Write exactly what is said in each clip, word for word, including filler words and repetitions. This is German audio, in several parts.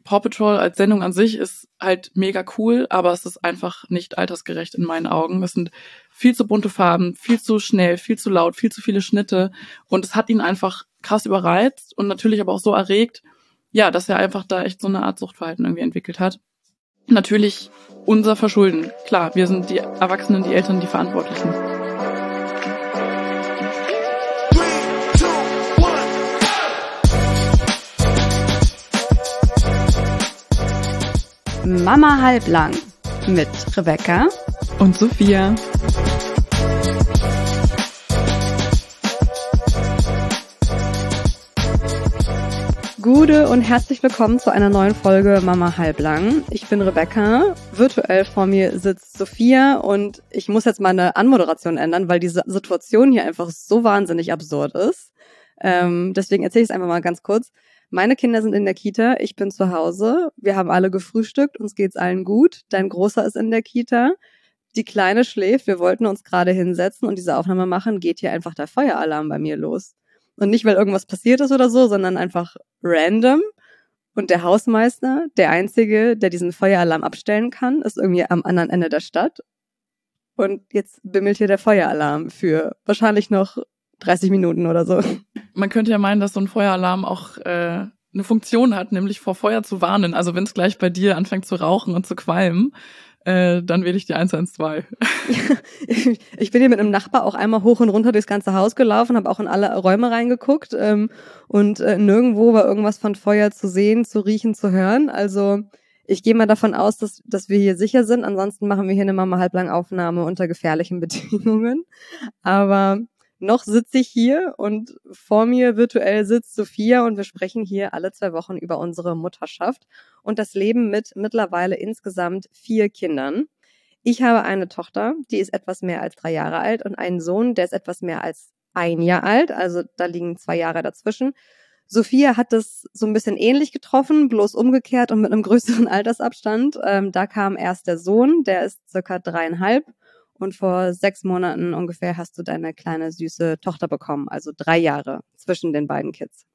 Paw Patrol als Sendung an sich ist halt mega cool, aber es ist einfach nicht altersgerecht in meinen Augen. Es sind viel zu bunte Farben, viel zu schnell, viel zu laut, viel zu viele Schnitte und es hat ihn einfach krass überreizt und natürlich aber auch so erregt, ja, dass er einfach da echt so eine Art Suchtverhalten irgendwie entwickelt hat. Natürlich unser Verschulden. Klar, wir sind die Erwachsenen, die Eltern, die Verantwortlichen. Mama halblang mit Rebecca und Sophia. Gute und herzlich willkommen zu einer neuen Folge Mama halblang. Ich bin Rebecca, virtuell vor mir sitzt Sophia und ich muss jetzt meine Anmoderation ändern, weil diese Situation hier einfach so wahnsinnig absurd ist. Ähm, deswegen erzähle ich es einfach mal ganz kurz. Meine Kinder sind in der Kita, ich bin zu Hause, wir haben alle gefrühstückt, uns geht's allen gut, dein Großer ist in der Kita, die Kleine schläft, wir wollten uns gerade hinsetzen und diese Aufnahme machen, geht hier einfach der Feueralarm bei mir los. Und nicht, weil irgendwas passiert ist oder so, sondern einfach random. Und der Hausmeister, der Einzige, der diesen Feueralarm abstellen kann, ist irgendwie am anderen Ende der Stadt. Und jetzt bimmelt hier der Feueralarm für wahrscheinlich noch dreißig Minuten oder so. Man könnte ja meinen, dass so ein Feueralarm auch äh, eine Funktion hat, nämlich vor Feuer zu warnen. Also wenn es gleich bei dir anfängt zu rauchen und zu qualmen, äh, dann wähle ich die eins eins zwei. Ich bin hier mit einem Nachbar auch einmal hoch und runter durchs ganze Haus gelaufen, habe auch in alle Räume reingeguckt ähm, und äh, nirgendwo war irgendwas von Feuer zu sehen, zu riechen, zu hören. Also ich gehe mal davon aus, dass, dass wir hier sicher sind. Ansonsten machen wir hier eine Mama halblang Aufnahme unter gefährlichen Bedingungen. Aber noch sitze ich hier und vor mir virtuell sitzt Sophia und wir sprechen hier alle zwei Wochen über unsere Mutterschaft und das Leben mit mittlerweile insgesamt vier Kindern. Ich habe eine Tochter, die ist etwas mehr als drei Jahre alt und einen Sohn, der ist etwas mehr als ein Jahr alt, also da liegen zwei Jahre dazwischen. Sophia hat das so ein bisschen ähnlich getroffen, bloß umgekehrt und mit einem größeren Altersabstand. Ähm, da kam erst der Sohn, der ist circa dreieinhalb. Und vor sechs Monaten ungefähr hast du deine kleine, süße Tochter bekommen. Also drei Jahre zwischen den beiden Kids.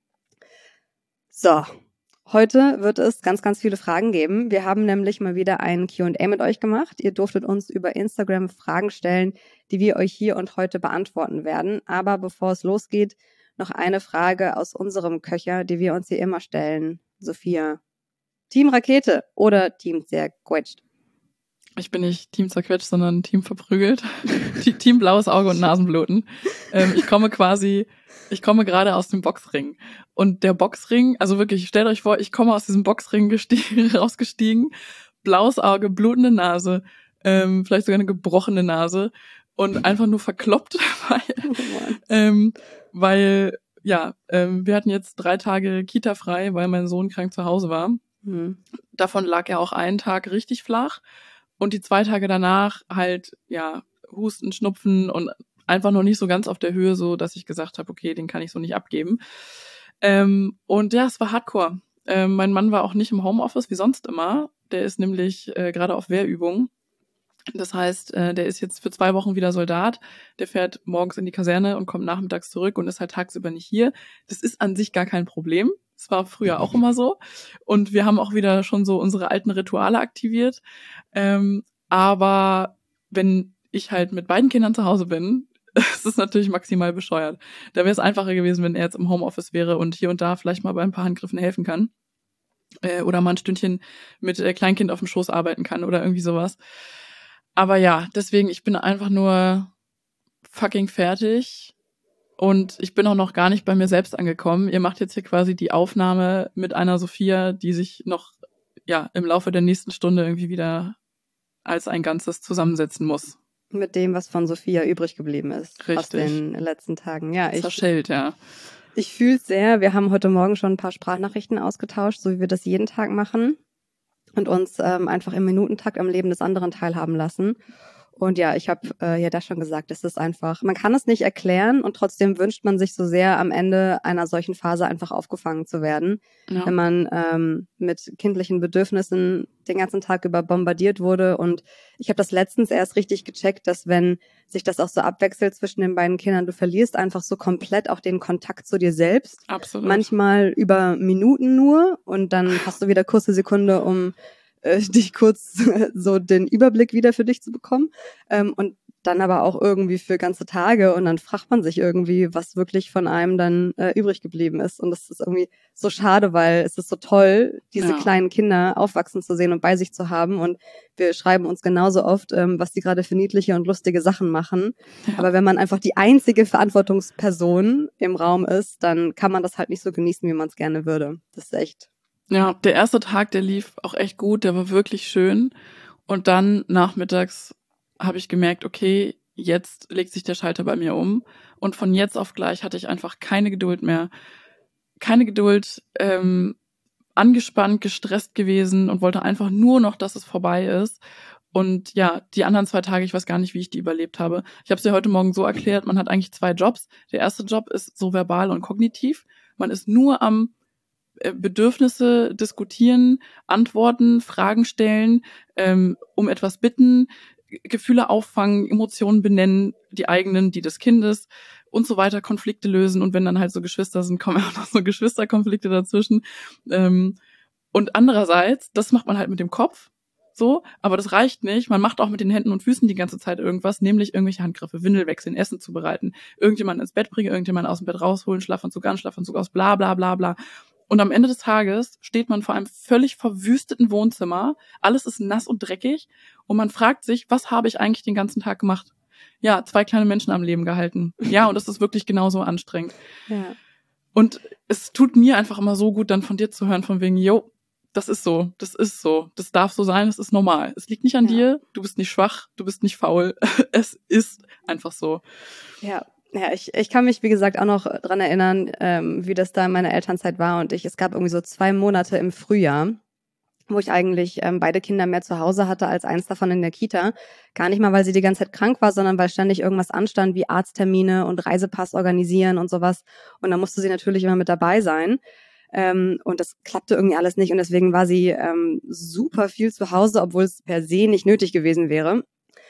So, heute wird es ganz, ganz viele Fragen geben. Wir haben nämlich mal wieder ein Q und A mit euch gemacht. Ihr durftet uns über Instagram Fragen stellen, die wir euch hier und heute beantworten werden. Aber bevor es losgeht, noch eine Frage aus unserem Köcher, die wir uns hier immer stellen. Sophia, Team Rakete oder Team Zerquetscht? Ich bin nicht Team zerquetscht, sondern Team verprügelt. Team blaues Auge und Nasenbluten. Ähm, ich komme quasi, ich komme gerade aus dem Boxring. Und der Boxring, also wirklich, stellt euch vor, ich komme aus diesem Boxring gestiegen, rausgestiegen, blaues Auge, blutende Nase, ähm, vielleicht sogar eine gebrochene Nase und einfach nur verkloppt, weil, oh ähm, weil ja, ähm, wir hatten jetzt drei Tage Kita frei, weil mein Sohn krank zu Hause war. Mhm. Davon lag er auch einen Tag richtig flach. Und die zwei Tage danach halt, ja, Husten, Schnupfen und einfach noch nicht so ganz auf der Höhe, so dass ich gesagt habe, okay, den kann ich so nicht abgeben. Ähm, und ja, es war hardcore. Ähm, mein Mann war auch nicht im Homeoffice wie sonst immer. Der ist nämlich äh, gerade auf Wehrübung. Das heißt, äh, der ist jetzt für zwei Wochen wieder Soldat. Der fährt morgens in die Kaserne und kommt nachmittags zurück und ist halt tagsüber nicht hier. Das ist an sich gar kein Problem. Das war früher auch immer so. Und wir haben auch wieder schon so unsere alten Rituale aktiviert. Ähm, aber wenn ich halt mit beiden Kindern zu Hause bin, ist es natürlich maximal bescheuert. Da wäre es einfacher gewesen, wenn er jetzt im Homeoffice wäre und hier und da vielleicht mal bei ein paar Handgriffen helfen kann. Äh, oder mal ein Stündchen mit äh, Kleinkind auf dem Schoß arbeiten kann oder irgendwie sowas. Aber ja, deswegen, ich bin einfach nur fucking fertig. Und ich bin auch noch gar nicht bei mir selbst angekommen. Ihr macht jetzt hier quasi die Aufnahme mit einer Sophia, die sich noch ja im Laufe der nächsten Stunde irgendwie wieder als ein Ganzes zusammensetzen muss. Mit dem, was von Sophia übrig geblieben ist. Richtig. Aus den letzten Tagen. Ja, ich, zerschellt, ja. Ich fühle es sehr. Wir haben heute Morgen schon ein paar Sprachnachrichten ausgetauscht, so wie wir das jeden Tag machen. Und uns ähm, einfach im Minutentakt am Leben des anderen teilhaben lassen. Und ja, ich habe äh, ja das schon gesagt, es ist einfach, man kann es nicht erklären und trotzdem wünscht man sich so sehr, am Ende einer solchen Phase einfach aufgefangen zu werden. Ja. Wenn man ähm, mit kindlichen Bedürfnissen den ganzen Tag über bombardiert wurde. Und ich habe das letztens erst richtig gecheckt, dass wenn sich das auch so abwechselt zwischen den beiden Kindern, du verlierst einfach so komplett auch den Kontakt zu dir selbst. Absolut. Manchmal über Minuten nur und dann hast du wieder kurze Sekunde, um äh, dich kurz so den Überblick wieder für dich zu bekommen. Ähm, und dann aber auch irgendwie für ganze Tage und dann fragt man sich irgendwie, was wirklich von einem dann äh, übrig geblieben ist. Und das ist irgendwie so schade, weil es ist so toll, diese Ja. kleinen Kinder aufwachsen zu sehen und bei sich zu haben. Und wir schreiben uns genauso oft, ähm, was die gerade für niedliche und lustige Sachen machen. Ja. Aber wenn man einfach die einzige Verantwortungsperson im Raum ist, dann kann man das halt nicht so genießen, wie man es gerne würde. Das ist echt. Ja, der erste Tag, der lief auch echt gut, der war wirklich schön. Und dann nachmittags habe ich gemerkt, okay, jetzt legt sich der Schalter bei mir um. Und von jetzt auf gleich hatte ich einfach keine Geduld mehr. Keine Geduld, ähm, angespannt, gestresst gewesen und wollte einfach nur noch, dass es vorbei ist. Und ja, die anderen zwei Tage, ich weiß gar nicht, wie ich die überlebt habe. Ich habe es dir heute Morgen so erklärt, man hat eigentlich zwei Jobs. Der erste Job ist so verbal und kognitiv. Man ist nur am Bedürfnisse diskutieren, antworten, Fragen stellen, ähm, um etwas bitten, Gefühle auffangen, Emotionen benennen, die eigenen, die des Kindes und so weiter, Konflikte lösen. Und wenn dann halt so Geschwister sind, kommen auch noch so Geschwisterkonflikte dazwischen. Ähm, und andererseits, das macht man halt mit dem Kopf, so, aber das reicht nicht. Man macht auch mit den Händen und Füßen die ganze Zeit irgendwas, nämlich irgendwelche Handgriffe, Windel wechseln, Essen zubereiten, irgendjemanden ins Bett bringen, irgendjemanden aus dem Bett rausholen, Schlafanzug an, Schlafanzug aus, bla bla bla bla. Und am Ende des Tages steht man vor einem völlig verwüsteten Wohnzimmer, alles ist nass und dreckig und man fragt sich, was habe ich eigentlich den ganzen Tag gemacht? Ja, zwei kleine Menschen am Leben gehalten. Ja, und das ist wirklich genauso anstrengend. Ja. Und es tut mir einfach immer so gut, dann von dir zu hören, von wegen, yo, das ist so, das ist so, das darf so sein, das ist normal. Es liegt nicht an Ja. dir, du bist nicht schwach, du bist nicht faul, es ist einfach so. Ja. Ja, ich, ich kann mich, wie gesagt, auch noch dran erinnern, ähm, wie das da in meiner Elternzeit war. Und ich, es gab irgendwie so zwei Monate im Frühjahr, wo ich eigentlich ähm, beide Kinder mehr zu Hause hatte als eins davon in der Kita. Gar nicht mal, weil sie die ganze Zeit krank war, sondern weil ständig irgendwas anstand, wie Arzttermine und Reisepass organisieren und sowas. Und da musste sie natürlich immer mit dabei sein. Ähm, und das klappte irgendwie alles nicht. Und deswegen war sie ähm, super viel zu Hause, obwohl es per se nicht nötig gewesen wäre.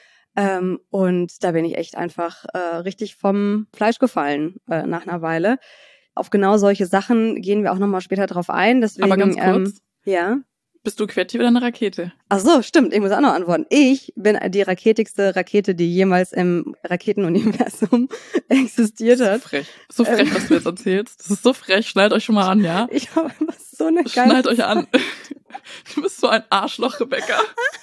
Ähm, und da bin ich echt einfach äh, richtig vom Fleisch gefallen äh, nach einer Weile. Auf genau solche Sachen gehen wir auch nochmal später drauf ein. Deswegen, Aber ganz kurz, ähm, ja. bist du Quetti oder eine Rakete? Ach so, stimmt. Ich muss auch noch antworten. Ich bin die raketigste Rakete, die jemals im Raketenuniversum existiert So hat. frech. So frech, Ähm. was du jetzt erzählst. Das ist so frech. Schnallt euch schon mal an, ja? Ich habe einfach so eine geile... Schnallt euch an. Du bist so ein Arschloch, Rebecca.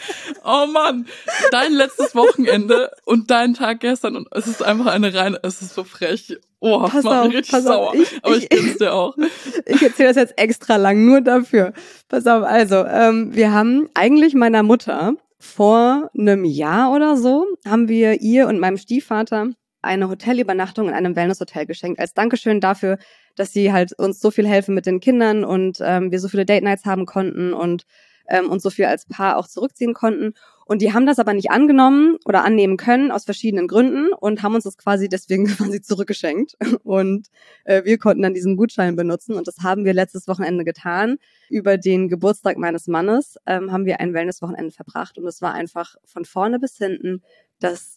Oh Mann. Dein letztes Wochenende und dein Tag gestern. Und es ist einfach eine reine... Es ist so frech. Oh, Pass macht auf, mich richtig pass sauer. auf, ich- Aber ich- ich gönn's dir auch. Ich erzähle das jetzt extra lang, nur dafür. Pass auf, also, ähm, wir haben eigentlich meiner Mutter vor einem Jahr oder so, haben wir ihr und meinem Stiefvater eine Hotelübernachtung in einem Wellnesshotel geschenkt, als Dankeschön dafür, dass sie halt uns so viel helfen mit den Kindern und ähm, wir so viele Date-Nights haben konnten und ähm, uns so viel als Paar auch zurückziehen konnten. Und die haben das aber nicht angenommen oder annehmen können aus verschiedenen Gründen und haben uns das quasi deswegen quasi zurückgeschenkt. Und äh, wir konnten dann diesen Gutschein benutzen und das haben wir letztes Wochenende getan. Über den Geburtstag meines Mannes ähm, haben wir ein Wellnesswochenende verbracht und es war einfach von vorne bis hinten das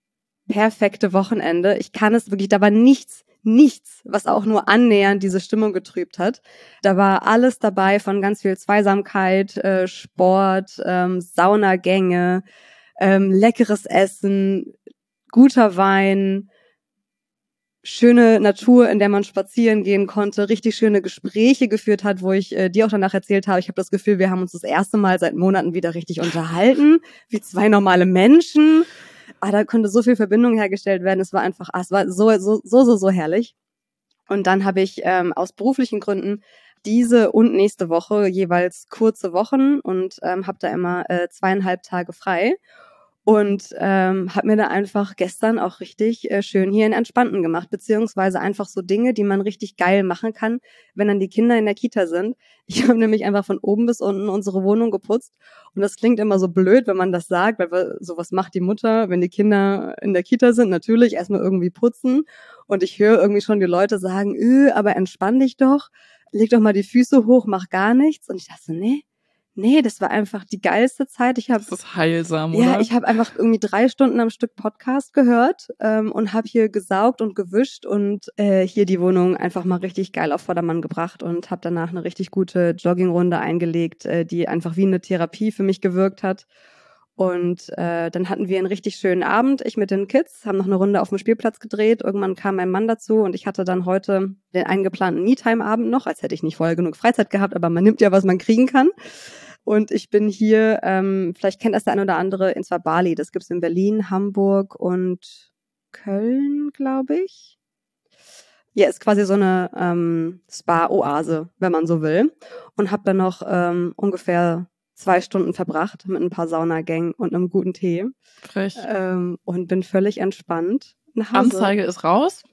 perfekte Wochenende. Ich kann es wirklich, da war nichts, nichts, was auch nur annähernd diese Stimmung getrübt hat. Da war alles dabei von ganz viel Zweisamkeit, äh, Sport, ähm, Saunagänge, ähm, leckeres Essen, guter Wein, schöne Natur, in der man spazieren gehen konnte, richtig schöne Gespräche geführt hat, wo ich äh, dir auch danach erzählt habe. Ich habe das Gefühl, wir haben uns das erste Mal seit Monaten wieder richtig unterhalten, wie zwei normale Menschen. Ah, da konnte so viel Verbindung hergestellt werden. Es war einfach, ah, es war so, so, so, so, so herrlich. Und dann habe ich ähm, aus beruflichen Gründen diese und nächste Woche jeweils kurze Wochen und ähm, habe da immer äh, zweieinhalb Tage frei. Und ähm, habe mir da einfach gestern auch richtig äh, schön hier einen Entspannten gemacht, beziehungsweise einfach so Dinge, die man richtig geil machen kann, wenn dann die Kinder in der Kita sind. Ich habe nämlich einfach von oben bis unten unsere Wohnung geputzt und das klingt immer so blöd, wenn man das sagt, weil wir, sowas macht die Mutter, wenn die Kinder in der Kita sind, natürlich erstmal irgendwie putzen und ich höre irgendwie schon die Leute sagen, öh, aber entspann dich doch, leg doch mal die Füße hoch, mach gar nichts und ich dachte so, nee, Nee, das war einfach die geilste Zeit. Ich habe Das ist heilsam, oder? ja, ich habe einfach irgendwie drei Stunden am Stück Podcast gehört ähm, und habe hier gesaugt und gewischt und äh, hier die Wohnung einfach mal richtig geil auf Vordermann gebracht und habe danach eine richtig gute Joggingrunde eingelegt, äh, die einfach wie eine Therapie für mich gewirkt hat. Und äh, dann hatten wir einen richtig schönen Abend. Ich mit den Kids, haben noch eine Runde auf dem Spielplatz gedreht. Irgendwann kam mein Mann dazu und ich hatte dann heute den eingeplanten Me-Time-Abend noch, als hätte ich nicht vorher genug Freizeit gehabt, aber man nimmt ja, was man kriegen kann. Und ich bin hier, ähm, vielleicht kennt das der eine oder andere, in zwar Bali. Das gibt's in Berlin, Hamburg und Köln, glaube ich. Ja, ist quasi so eine ähm, Spa-Oase, wenn man so will. Und habe dann noch ähm, ungefähr zwei Stunden verbracht mit ein paar Saunagängen und einem guten Tee. Frech. Ähm, und bin völlig entspannt nach Hause. Anzeige ist raus.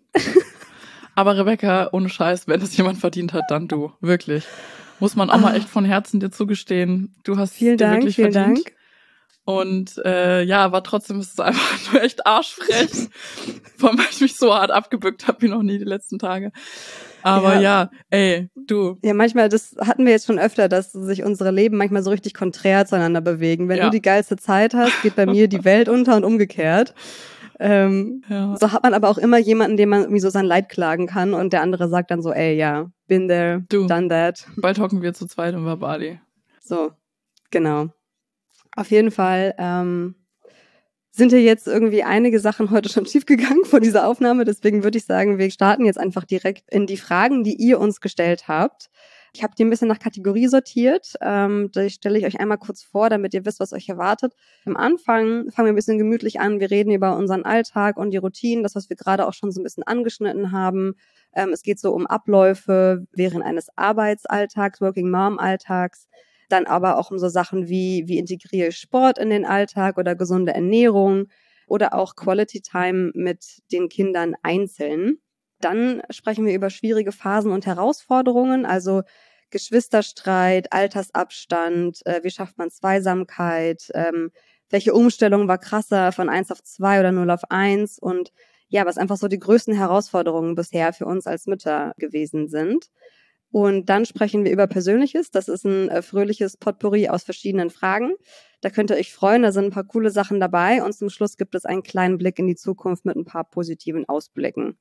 Aber Rebecca, ohne Scheiß, wenn das jemand verdient hat, dann du. Wirklich. Muss man auch Ah. mal echt von Herzen dir zugestehen. Du hast Vielen dir Dank, wirklich vielen verdient. Dank. Und äh, ja, aber trotzdem ist es einfach nur echt arschfrech. Vor allem, weil ich mich so hart abgebückt habe wie noch nie die letzten Tage. Aber ja. ja, ey, du. Ja, manchmal, das hatten wir jetzt schon öfter, dass sich unsere Leben manchmal so richtig konträr zueinander bewegen. Wenn Ja. du die geilste Zeit hast, geht bei mir die Welt unter und umgekehrt. Ähm, Ja. So hat man aber auch immer jemanden, dem man irgendwie so sein Leid klagen kann und der andere sagt dann so, ey, ja, been there, Du. done that. Bald hocken wir zu zweit in Bali. So, genau. Auf jeden Fall ähm, sind hier jetzt irgendwie einige Sachen heute schon schiefgegangen vor dieser Aufnahme. Deswegen würde ich sagen, wir starten jetzt einfach direkt in die Fragen, die ihr uns gestellt habt. Ich habe die ein bisschen nach Kategorie sortiert. Ähm, da stelle ich euch einmal kurz vor, damit ihr wisst, was euch erwartet. Am Anfang fangen wir ein bisschen gemütlich an. Wir reden über unseren Alltag und die Routinen, das, was wir gerade auch schon so ein bisschen angeschnitten haben. Ähm, es geht so um Abläufe während eines Arbeitsalltags, Working Mom Alltags. Dann aber auch um so Sachen wie, wie integriere ich Sport in den Alltag oder gesunde Ernährung oder auch Quality Time mit den Kindern einzeln. Dann sprechen wir über schwierige Phasen und Herausforderungen, also Geschwisterstreit, Altersabstand, äh, wie schafft man Zweisamkeit, ähm, welche Umstellung war krasser von eins auf zwei oder null auf eins und ja, was einfach so die größten Herausforderungen bisher für uns als Mütter gewesen sind. Und dann sprechen wir über Persönliches. Das ist ein äh, fröhliches Potpourri aus verschiedenen Fragen. Da könnt ihr euch freuen, da sind ein paar coole Sachen dabei. Und zum Schluss gibt es einen kleinen Blick in die Zukunft mit ein paar positiven Ausblicken.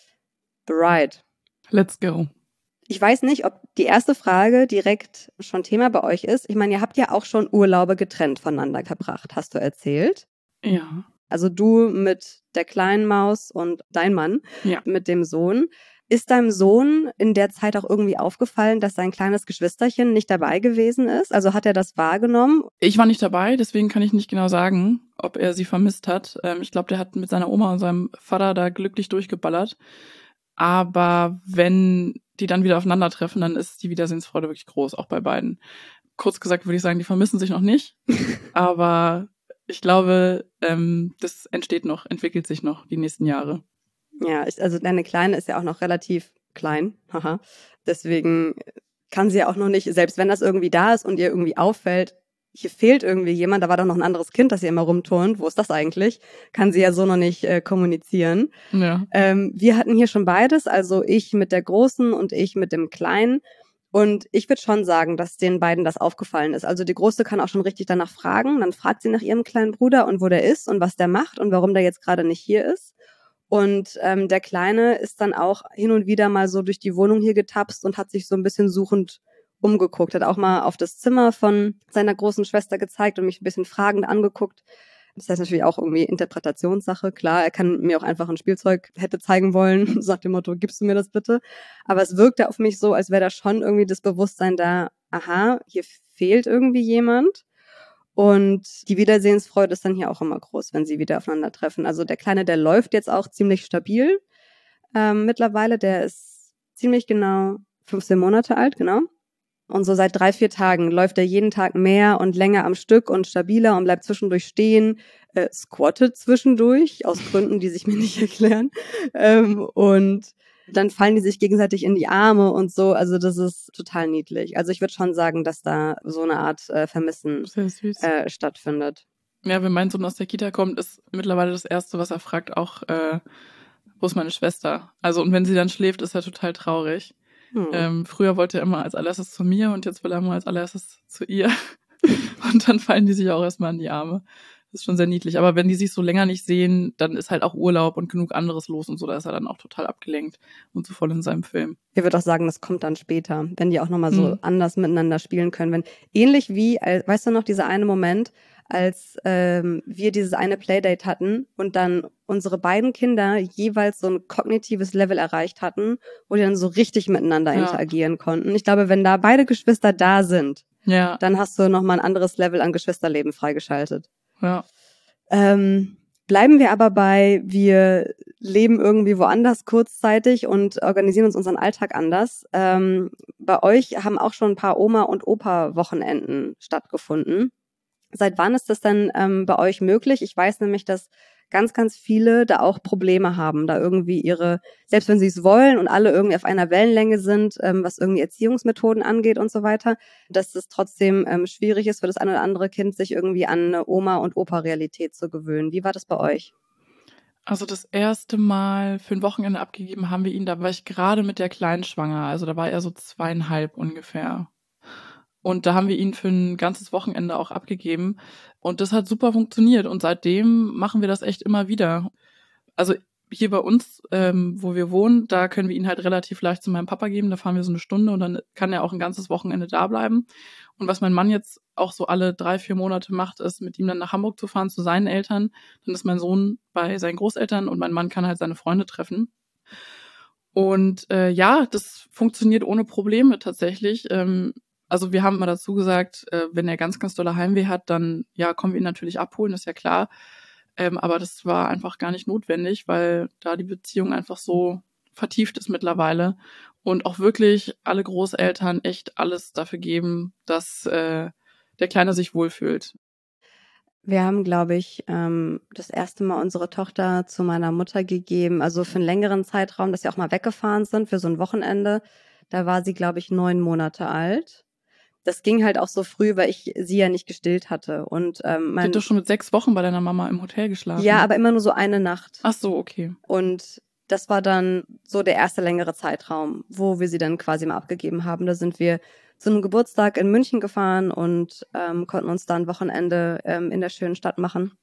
Bereit. Let's go. Ich weiß nicht, ob die erste Frage direkt schon Thema bei euch ist. Ich meine, ihr habt ja auch schon Urlaube getrennt voneinander verbracht, hast du erzählt. Ja. Also du mit der kleinen Maus und dein Mann Ja. mit dem Sohn. Ist deinem Sohn in der Zeit auch irgendwie aufgefallen, dass sein kleines Geschwisterchen nicht dabei gewesen ist? Also hat er das wahrgenommen? Ich war nicht dabei, deswegen kann ich nicht genau sagen, ob er sie vermisst hat. Ähm, ich glaube, der hat mit seiner Oma und seinem Vater da glücklich durchgeballert. Aber wenn die dann wieder aufeinandertreffen, dann ist die Wiedersehensfreude wirklich groß, auch bei beiden. Kurz gesagt würde ich sagen, die vermissen sich noch nicht. Aber ich glaube, ähm, das entsteht noch, entwickelt sich noch die nächsten Jahre. Ja, ich, also deine Kleine ist ja auch noch relativ klein. Haha. Deswegen kann sie ja auch noch nicht, selbst wenn das irgendwie da ist und ihr irgendwie auffällt, hier fehlt irgendwie jemand, da war doch noch ein anderes Kind, das hier immer rumturnt, wo ist das eigentlich? Kann sie ja so noch nicht äh, kommunizieren. Ja. Ähm, wir hatten hier schon beides, also ich mit der Großen und ich mit dem Kleinen. Und ich würde schon sagen, dass den beiden das aufgefallen ist. Also die Große kann auch schon richtig danach fragen. Dann fragt sie nach ihrem kleinen Bruder und wo der ist und was der macht und warum der jetzt gerade nicht hier ist. Und ähm, der Kleine ist dann auch hin und wieder mal so durch die Wohnung hier getapst und hat sich so ein bisschen suchend umgeguckt, hat auch mal auf das Zimmer von seiner großen Schwester gezeigt und mich ein bisschen fragend angeguckt. Das heißt natürlich auch irgendwie Interpretationssache. Klar, er kann mir auch einfach ein Spielzeug hätte zeigen wollen, sagt dem Motto, gibst du mir das bitte? Aber es wirkte auf mich so, als wäre da schon irgendwie das Bewusstsein da, aha, hier fehlt irgendwie jemand. Und die Wiedersehensfreude ist dann hier auch immer groß, wenn sie wieder aufeinandertreffen. Also der Kleine, der läuft jetzt auch ziemlich stabil ähm, mittlerweile. Der ist ziemlich genau fünfzehn Monate alt, genau. Und so seit drei, vier Tagen läuft er jeden Tag mehr und länger am Stück und stabiler und bleibt zwischendurch stehen, äh, squattet zwischendurch, aus Gründen, die sich mir nicht erklären. Ähm, und dann fallen die sich gegenseitig in die Arme und so. Also das ist total niedlich. Also ich würde schon sagen, dass da so eine Art äh, Vermissen Sehr süß. äh, stattfindet. Ja, wenn mein Sohn aus der Kita kommt, ist mittlerweile das Erste, was er fragt, auch, äh, wo ist meine Schwester? Also, und wenn sie dann schläft, ist er total traurig. Hm. Ähm, früher wollte er immer als allererstes zu mir und jetzt will er immer als allererstes zu ihr. Und dann fallen die sich auch erstmal in die Arme. Das ist schon sehr niedlich. Aber wenn die sich so länger nicht sehen, dann ist halt auch Urlaub und genug anderes los und so. Da ist er dann auch total abgelenkt und so voll in seinem Film. Ich würde auch sagen, das kommt dann später, wenn die auch nochmal so Hm. anders miteinander spielen können. Wenn ähnlich wie, als, weißt du noch, dieser eine Moment, als ähm, wir dieses eine Playdate hatten und dann unsere beiden Kinder jeweils so ein kognitives Level erreicht hatten, wo die dann so richtig miteinander Ja. interagieren konnten. Ich glaube, wenn da beide Geschwister da sind, Ja, dann hast du nochmal ein anderes Level an Geschwisterleben freigeschaltet. ja. Ähm, bleiben wir aber bei, wir leben irgendwie woanders kurzzeitig und organisieren uns unseren Alltag anders. Ähm, bei euch haben auch schon ein paar Oma- und Opa-Wochenenden stattgefunden. Seit wann ist das denn ähm, bei euch möglich? Ich weiß nämlich, dass ganz, ganz viele da auch Probleme haben, da irgendwie ihre, selbst wenn sie es wollen und alle irgendwie auf einer Wellenlänge sind, ähm, was irgendwie Erziehungsmethoden angeht und so weiter, dass es trotzdem ähm, schwierig ist für das eine oder andere Kind, sich irgendwie an eine Oma- und Opa-Realität zu gewöhnen. Wie war das bei euch? Also das erste Mal für ein Wochenende abgegeben haben wir ihn, da war ich gerade mit der Kleinen schwanger. Also da war er so zweieinhalb ungefähr. Und da haben wir ihn für ein ganzes Wochenende auch abgegeben. Und das hat super funktioniert. Und seitdem machen wir das echt immer wieder. Also hier bei uns, ähm, wo wir wohnen, da können wir ihn halt relativ leicht zu meinem Papa geben. Da fahren wir so eine Stunde und dann kann er auch ein ganzes Wochenende da bleiben. Und was mein Mann jetzt auch so alle drei, vier Monate macht, ist, mit ihm dann nach Hamburg zu fahren zu seinen Eltern. Dann ist mein Sohn bei seinen Großeltern und mein Mann kann halt seine Freunde treffen. Und äh, ja, das funktioniert ohne Probleme tatsächlich. Ähm, also wir haben mal dazu gesagt, äh, wenn er ganz, ganz dolle Heimweh hat, dann ja, kommen wir ihn natürlich abholen, ist ja klar. Ähm, aber das war einfach gar nicht notwendig, weil da die Beziehung einfach so vertieft ist mittlerweile und auch wirklich alle Großeltern echt alles dafür geben, dass äh, der Kleine sich wohlfühlt. Wir haben, glaube ich, ähm, das erste Mal unsere Tochter zu meiner Mutter gegeben, also für einen längeren Zeitraum, dass wir auch mal weggefahren sind für so ein Wochenende. Da war sie, glaube ich, neun Monate alt. Das ging halt auch so früh, weil ich sie ja nicht gestillt hatte. Und ähm, Die mein hat doch schon mit sechs Wochen bei deiner Mama im Hotel geschlafen. ja, aber immer nur so eine Nacht. Ach so, okay. Und das war dann so der erste längere Zeitraum, wo wir sie dann quasi mal abgegeben haben. Da sind wir zu einem Geburtstag in München gefahren und ähm, konnten uns da ein Wochenende ähm, in der schönen Stadt machen.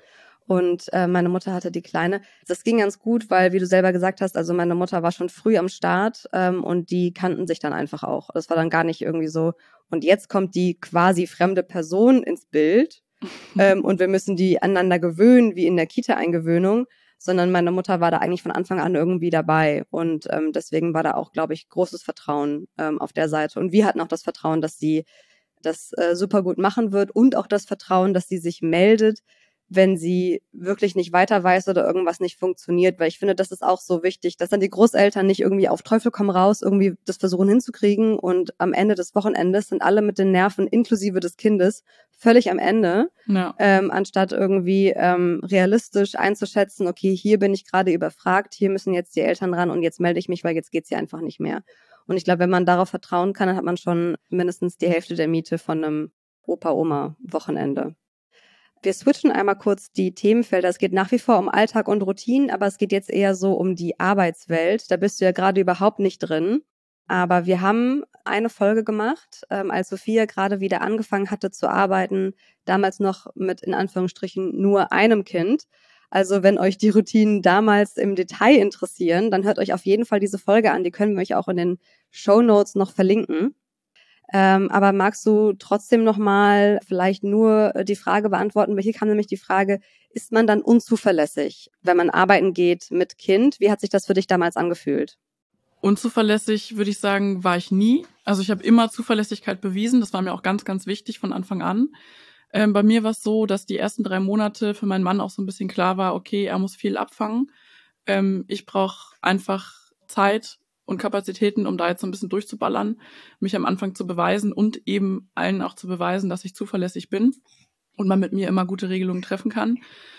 Und äh, meine Mutter hatte die Kleine. Das ging ganz gut, weil, wie du selber gesagt hast, also meine Mutter war schon früh am Start ähm, und die kannten sich dann einfach auch. Das war dann gar nicht irgendwie so, und jetzt kommt die quasi fremde Person ins Bild ähm, und wir müssen die aneinander gewöhnen, wie in der Kita-Eingewöhnung, sondern meine Mutter war da eigentlich von Anfang an irgendwie dabei und ähm, deswegen war da auch, glaube ich, großes Vertrauen ähm, auf der Seite. Und wir hatten auch das Vertrauen, dass sie das äh, super gut machen wird und auch das Vertrauen, dass sie sich meldet, wenn sie wirklich nicht weiter weiß oder irgendwas nicht funktioniert, weil ich finde, das ist auch so wichtig, dass dann die Großeltern nicht irgendwie auf Teufel komm raus irgendwie das versuchen hinzukriegen und am Ende des Wochenendes sind alle mit den Nerven inklusive des Kindes völlig am Ende, Ja. ähm, anstatt irgendwie ähm, realistisch einzuschätzen, okay, hier bin ich gerade überfragt, hier müssen jetzt die Eltern ran und jetzt melde ich mich, weil jetzt geht's hier einfach nicht mehr. Und ich glaube, wenn man darauf vertrauen kann, dann hat man schon mindestens die Hälfte der Miete von einem Opa-Oma-Wochenende. Wir switchen einmal kurz die Themenfelder. Es geht nach wie vor um Alltag und Routinen, aber es geht jetzt eher so um die Arbeitswelt. Da bist du ja gerade überhaupt nicht drin. Aber wir haben eine Folge gemacht, ähm, als Sophia gerade wieder angefangen hatte zu arbeiten, damals noch mit in Anführungsstrichen nur einem Kind. Also wenn euch die Routinen damals im Detail interessieren, dann hört euch auf jeden Fall diese Folge an. Die können wir euch auch in den Shownotes noch verlinken. Ähm, aber magst du trotzdem nochmal vielleicht nur die Frage beantworten, weil hier kam nämlich die Frage, ist man dann unzuverlässig, wenn man arbeiten geht mit Kind? Wie hat sich das für dich damals angefühlt? Unzuverlässig, würde ich sagen, war ich nie. Also ich habe immer Zuverlässigkeit bewiesen. Das war mir auch ganz, ganz wichtig von Anfang an. Ähm, bei mir war es so, dass die ersten drei Monate für meinen Mann auch so ein bisschen klar war, okay, er muss viel abfangen. Ähm, ich brauche einfach Zeit und Kapazitäten, um da jetzt so ein bisschen durchzuballern, mich am Anfang zu beweisen und eben allen auch zu beweisen, dass ich zuverlässig bin. und man mit mir immer gute Regelungen treffen kann.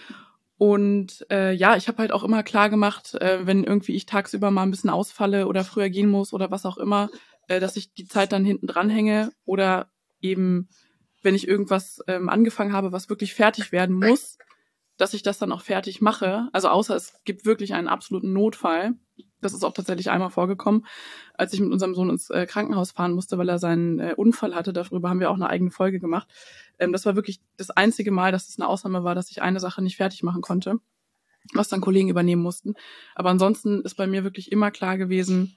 Und äh, ja, ich habe halt auch immer klar gemacht, äh, wenn irgendwie ich tagsüber mal ein bisschen ausfalle oder früher gehen muss oder was auch immer, äh, dass ich die Zeit dann hinten dran hänge oder eben, wenn ich irgendwas ähm, angefangen habe, was wirklich fertig werden muss, dass ich das dann auch fertig mache. Also außer es gibt wirklich einen absoluten Notfall. Das ist auch tatsächlich einmal vorgekommen, als ich mit unserem Sohn ins äh, Krankenhaus fahren musste, weil er seinen äh, Unfall hatte. Darüber haben wir auch eine eigene Folge gemacht. Ähm, das war wirklich das einzige Mal, dass es eine Ausnahme war, dass ich eine Sache nicht fertig machen konnte, was dann Kollegen übernehmen mussten. Aber ansonsten ist bei mir wirklich immer klar gewesen,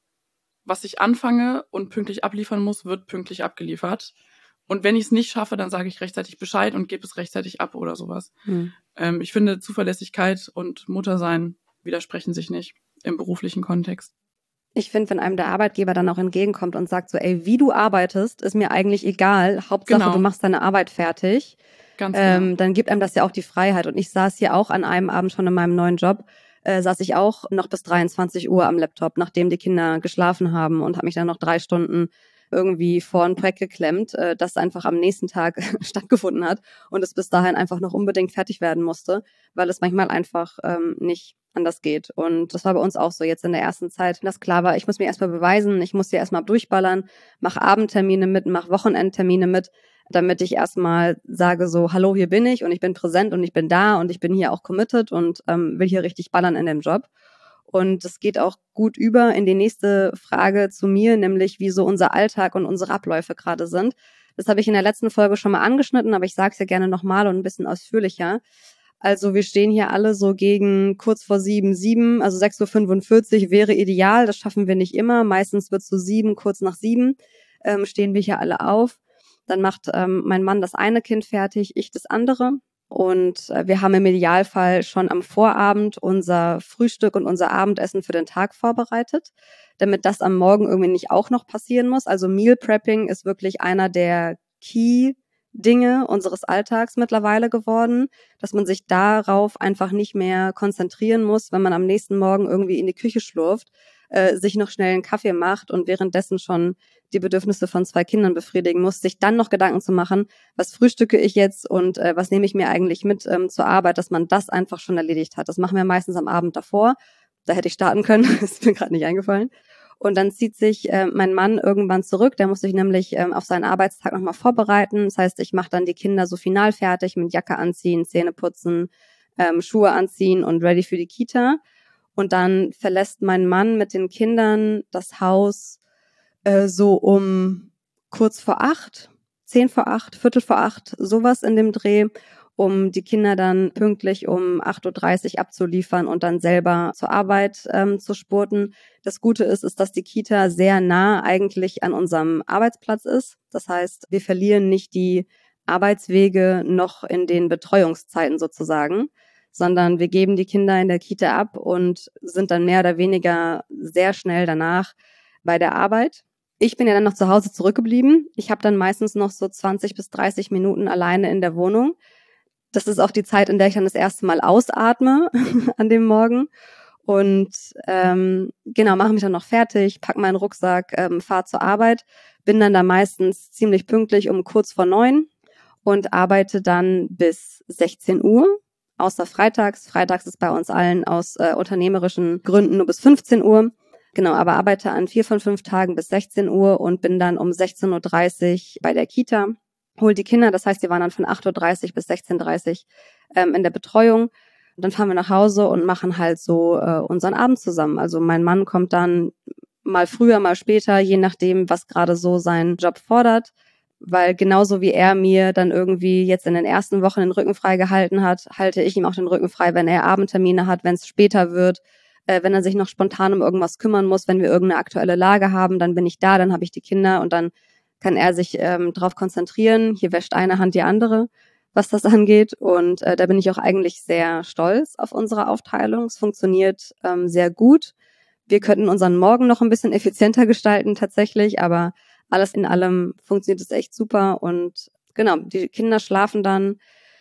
was ich anfange und pünktlich abliefern muss, wird pünktlich abgeliefert. Und wenn ich es nicht schaffe, dann sage ich rechtzeitig Bescheid und gebe es rechtzeitig ab oder sowas. Hm. Ähm, ich finde, Zuverlässigkeit und Muttersein widersprechen sich nicht im beruflichen Kontext. Ich finde, wenn einem der Arbeitgeber dann auch entgegenkommt und sagt so, ey, wie du arbeitest, ist mir eigentlich egal. Hauptsache, genau. Du machst deine Arbeit fertig. Ganz ähm, genau. Dann gibt einem das ja auch die Freiheit. Und ich saß hier auch an einem Abend schon in meinem neuen Job, äh, saß ich auch noch bis dreiundzwanzig Uhr am Laptop, nachdem die Kinder geschlafen haben und habe mich dann noch drei Stunden irgendwie vor ein Projekt geklemmt, äh, das einfach am nächsten Tag stattgefunden hat und es bis dahin einfach noch unbedingt fertig werden musste, weil es manchmal einfach ähm, nicht anders geht. Und das war bei uns auch so jetzt in der ersten Zeit, dass klar war, ich muss mir erstmal beweisen, ich muss hier erstmal durchballern, mach Abendtermine mit, mach Wochenendtermine mit, damit ich erstmal sage so, hallo, hier bin ich und ich bin präsent und ich bin da und ich bin hier auch committed und ähm, will hier richtig ballern in dem Job. Und es geht auch gut über in die nächste Frage zu mir, nämlich wie so unser Alltag und unsere Abläufe gerade sind. Das habe ich in der letzten Folge schon mal angeschnitten, aber ich sage es ja gerne nochmal und ein bisschen ausführlicher. Also wir stehen hier alle so gegen kurz vor sieben, sieben, also sechs Uhr fünfundvierzig wäre ideal. Das schaffen wir nicht immer. Meistens wird es so sieben, kurz nach sieben, ähm, stehen wir hier alle auf. Dann macht ähm, mein Mann das eine Kind fertig, ich das andere. Und äh, wir haben im Idealfall schon am Vorabend unser Frühstück und unser Abendessen für den Tag vorbereitet, damit das am Morgen irgendwie nicht auch noch passieren muss. Also Meal Prepping ist wirklich einer der Key Dinge unseres Alltags mittlerweile geworden, dass man sich darauf einfach nicht mehr konzentrieren muss, wenn man am nächsten Morgen irgendwie in die Küche schlurft, äh, sich noch schnell einen Kaffee macht und währenddessen schon die Bedürfnisse von zwei Kindern befriedigen muss, sich dann noch Gedanken zu machen, was frühstücke ich jetzt und äh, was nehme ich mir eigentlich mit ähm, zur Arbeit, dass man das einfach schon erledigt hat. Das machen wir meistens am Abend davor. Da hätte ich starten können, ist mir gerade nicht eingefallen. Und dann zieht sich äh, mein Mann irgendwann zurück. Der muss sich nämlich ähm, auf seinen Arbeitstag nochmal vorbereiten. Das heißt, ich mache dann die Kinder so final fertig mit Jacke anziehen, Zähne putzen, ähm, Schuhe anziehen und ready für die Kita. Und dann verlässt mein Mann mit den Kindern das Haus äh, so um kurz vor acht, zehn vor acht, Viertel vor acht, sowas in dem Dreh, um die Kinder dann pünktlich um acht Uhr dreißig abzuliefern und dann selber zur Arbeit ähm, zu spurten. Das Gute ist, ist, dass die Kita sehr nah eigentlich an unserem Arbeitsplatz ist. Das heißt, wir verlieren nicht die Arbeitswege noch in den Betreuungszeiten sozusagen, sondern wir geben die Kinder in der Kita ab und sind dann mehr oder weniger sehr schnell danach bei der Arbeit. Ich bin ja dann noch zu Hause zurückgeblieben. Ich habe dann meistens noch so zwanzig bis dreißig Minuten alleine in der Wohnung. Das ist auch die Zeit, in der ich dann das erste Mal ausatme an dem Morgen. Und ähm, genau, mache mich dann noch fertig, pack meinen Rucksack, ähm, fahre zur Arbeit, bin dann da meistens ziemlich pünktlich um kurz vor neun und arbeite dann bis sechzehn Uhr, außer freitags. Freitags ist bei uns allen aus äh, unternehmerischen Gründen nur bis fünfzehn Uhr. Genau, aber arbeite an vier von fünf Tagen bis sechzehn Uhr und bin dann um sechzehn Uhr dreißig bei der Kita, hol die Kinder, das heißt, die waren dann von acht Uhr dreißig bis sechzehn Uhr dreißig ähm, in der Betreuung. Und dann fahren wir nach Hause und machen halt so äh, unseren Abend zusammen. Also mein Mann kommt dann mal früher, mal später, je nachdem, was gerade so sein Job fordert. Weil genauso wie er mir dann irgendwie jetzt in den ersten Wochen den Rücken frei gehalten hat, halte ich ihm auch den Rücken frei, wenn er Abendtermine hat, wenn es später wird, äh, wenn er sich noch spontan um irgendwas kümmern muss, wenn wir irgendeine aktuelle Lage haben, dann bin ich da, dann habe ich die Kinder und dann kann er sich ähm, drauf konzentrieren. Hier wäscht eine Hand die andere, was das angeht. Und äh, da bin ich auch eigentlich sehr stolz auf unsere Aufteilung. Es funktioniert ähm, sehr gut. Wir könnten unseren Morgen noch ein bisschen effizienter gestalten tatsächlich, aber alles in allem funktioniert es echt super. Und genau, die Kinder schlafen dann,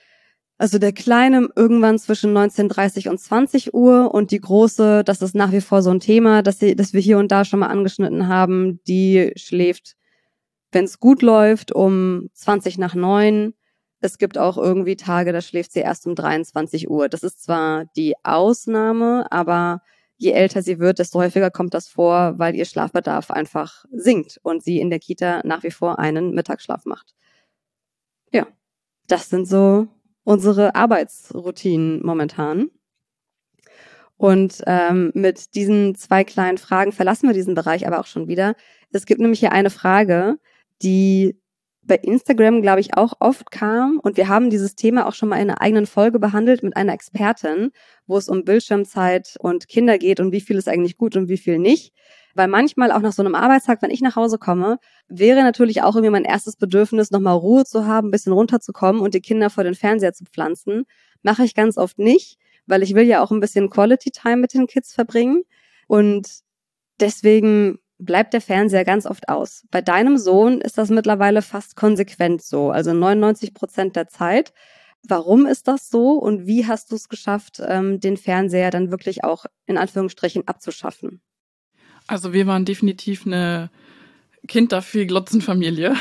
also der Kleine irgendwann zwischen neunzehn Uhr dreißig und zwanzig Uhr und die Große, das ist nach wie vor so ein Thema, das, sie, das wir hier und da schon mal angeschnitten haben, die schläft, wenn es gut läuft, um zwanzig nach neun, es gibt auch irgendwie Tage, da schläft sie erst um dreiundzwanzig Uhr. Das ist zwar die Ausnahme, aber je älter sie wird, desto häufiger kommt das vor, weil ihr Schlafbedarf einfach sinkt und sie in der Kita nach wie vor einen Mittagsschlaf macht. Ja, das sind so unsere Arbeitsroutinen momentan. Und ähm, mit diesen zwei kleinen Fragen verlassen wir diesen Bereich aber auch schon wieder. Es gibt nämlich hier eine Frage, die bei Instagram, glaube ich, auch oft kam. Und wir haben dieses Thema auch schon mal in einer eigenen Folge behandelt mit einer Expertin, wo es um Bildschirmzeit und Kinder geht und wie viel ist eigentlich gut und wie viel nicht. Weil manchmal auch nach so einem Arbeitstag, wenn ich nach Hause komme, wäre natürlich auch irgendwie mein erstes Bedürfnis, nochmal Ruhe zu haben, ein bisschen runterzukommen und die Kinder vor den Fernseher zu pflanzen. Mache ich ganz oft nicht, weil ich will ja auch ein bisschen Quality Time mit den Kids verbringen. Und deswegen bleibt der Fernseher ganz oft aus. Bei deinem Sohn ist das mittlerweile fast konsequent so, also neunundneunzig Prozent der Zeit. Warum ist das so und wie hast du es geschafft, den Fernseher dann wirklich auch in Anführungsstrichen abzuschaffen? Also wir waren definitiv eine Kind-dafür-Glotzen-Familie.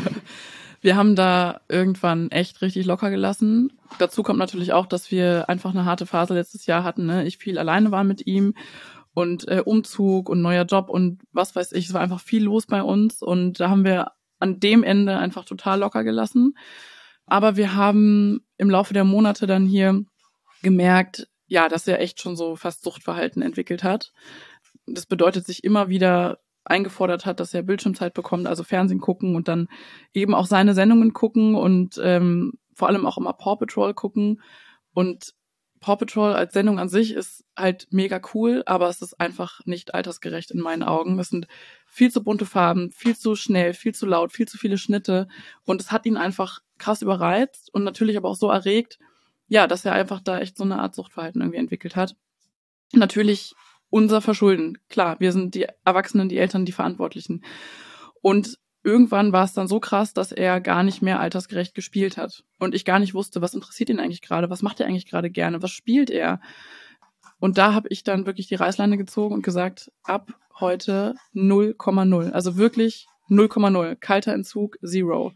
Wir haben da irgendwann echt richtig locker gelassen. Dazu kommt natürlich auch, dass wir einfach eine harte Phase letztes Jahr hatten. Ne? Ich viel alleine war mit ihm und äh, Umzug und neuer Job und was weiß ich. Es war einfach viel los bei uns und da haben wir an dem Ende einfach total locker gelassen. Aber wir haben im Laufe der Monate dann hier gemerkt, ja, dass er echt schon so fast Suchtverhalten entwickelt hat. Das bedeutet, sich immer wieder eingefordert hat, dass er Bildschirmzeit bekommt, also Fernsehen gucken und dann eben auch seine Sendungen gucken und ähm, vor allem auch immer Paw Patrol gucken. Und Paw Patrol als Sendung an sich ist halt mega cool, aber es ist einfach nicht altersgerecht in meinen Augen. Es sind viel zu bunte Farben, viel zu schnell, viel zu laut, viel zu viele Schnitte und es hat ihn einfach krass überreizt und natürlich aber auch so erregt, ja, dass er einfach da echt so eine Art Suchtverhalten irgendwie entwickelt hat. Natürlich unser Verschulden. Klar, wir sind die Erwachsenen, die Eltern, die Verantwortlichen. Und irgendwann war es dann so krass, dass er gar nicht mehr altersgerecht gespielt hat. Und ich gar nicht wusste, was interessiert ihn eigentlich gerade? Was macht er eigentlich gerade gerne? Was spielt er? Und da habe ich dann wirklich die Reißleine gezogen und gesagt, ab heute null Komma null. Also wirklich null Komma null. Kalter Entzug, Zero.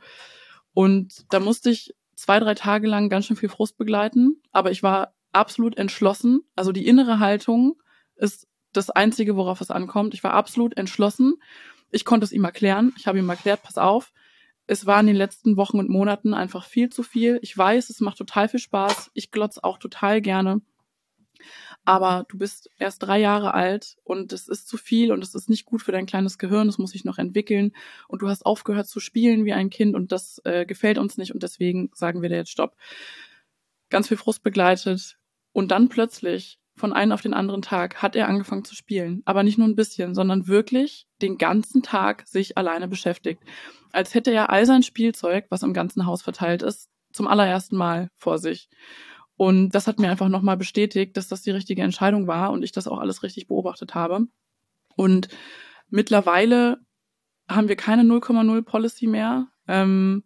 Und da musste ich zwei, drei Tage lang ganz schön viel Frust begleiten. Aber ich war absolut entschlossen. Also die innere Haltung ist das Einzige, worauf es ankommt. Ich war absolut entschlossen. Ich konnte es ihm erklären. Ich habe ihm erklärt, pass auf, es war in den letzten Wochen und Monaten einfach viel zu viel. Ich weiß, es macht total viel Spaß. Ich glotze auch total gerne. Aber du bist erst drei Jahre alt und es ist zu viel und es ist nicht gut für dein kleines Gehirn. Es muss sich noch entwickeln und du hast aufgehört zu spielen wie ein Kind und das äh, gefällt uns nicht und deswegen sagen wir dir jetzt Stopp. Ganz viel Frust begleitet und dann plötzlich von einem auf den anderen Tag hat er angefangen zu spielen. Aber nicht nur ein bisschen, sondern wirklich den ganzen Tag sich alleine beschäftigt. Als hätte er all sein Spielzeug, was im ganzen Haus verteilt ist, zum allerersten Mal vor sich. Und das hat mir einfach nochmal bestätigt, dass das die richtige Entscheidung war und ich das auch alles richtig beobachtet habe. Und mittlerweile haben wir keine null Komma null Policy mehr. Ähm,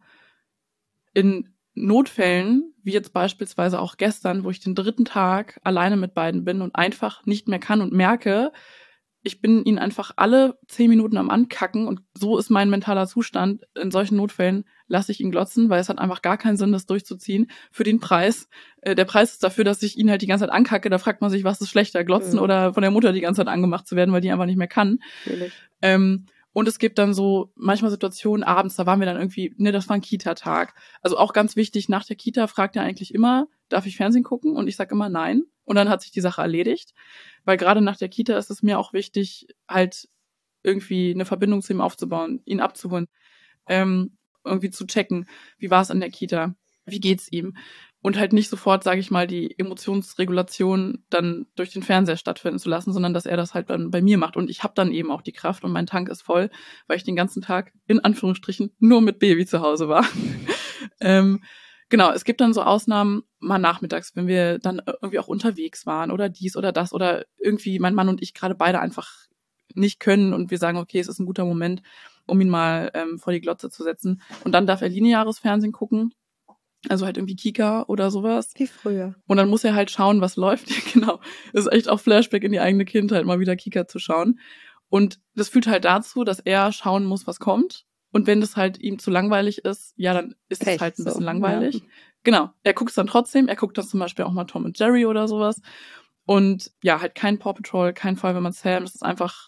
in Notfällen, wie jetzt beispielsweise auch gestern, wo ich den dritten Tag alleine mit beiden bin und einfach nicht mehr kann und merke, ich bin ihnen einfach alle zehn Minuten am Ankacken und so ist mein mentaler Zustand. In solchen Notfällen lasse ich ihn glotzen, weil es hat einfach gar keinen Sinn, das durchzuziehen für den Preis. Äh, der Preis ist dafür, dass ich ihn halt die ganze Zeit ankacke. Da fragt man sich, was ist schlechter, glotzen mhm. oder von der Mutter die ganze Zeit angemacht zu werden, weil die einfach nicht mehr kann. Ähm, Und es gibt dann so manchmal Situationen abends, da waren wir dann irgendwie, ne, das war ein Kita-Tag. Also auch ganz wichtig, nach der Kita fragt er eigentlich immer, darf ich Fernsehen gucken? Und ich sage immer nein. Und dann hat sich die Sache erledigt. Weil gerade nach der Kita ist es mir auch wichtig, halt irgendwie eine Verbindung zu ihm aufzubauen, ihn abzuholen, ähm, irgendwie zu checken, wie war es an der Kita, wie geht's ihm? Und halt nicht sofort, sage ich mal, die Emotionsregulation dann durch den Fernseher stattfinden zu lassen, sondern dass er das halt dann bei mir macht. Und ich habe dann eben auch die Kraft und mein Tank ist voll, weil ich den ganzen Tag in Anführungsstrichen nur mit Baby zu Hause war. ähm, genau, es gibt dann so Ausnahmen, mal nachmittags, wenn wir dann irgendwie auch unterwegs waren oder dies oder das oder irgendwie mein Mann und ich gerade beide einfach nicht können und wir sagen, okay, es ist ein guter Moment, um ihn mal ähm, vor die Glotze zu setzen. Und dann darf er lineares Fernsehen gucken. Also halt irgendwie Kika oder sowas. Wie früher. Und dann muss er halt schauen, was läuft. Genau. Das ist echt auch Flashback in die eigene Kindheit, mal wieder Kika zu schauen. Und das führt halt dazu, dass er schauen muss, was kommt. Und wenn das halt ihm zu langweilig ist, ja, dann ist Pech, es halt ein bisschen so, langweilig. ja. Genau, er guckt es dann trotzdem. Er guckt dann zum Beispiel auch mal Tom und Jerry oder sowas. Und ja, halt kein Paw Patrol, kein Feuerwehrmann Sam. Das ist einfach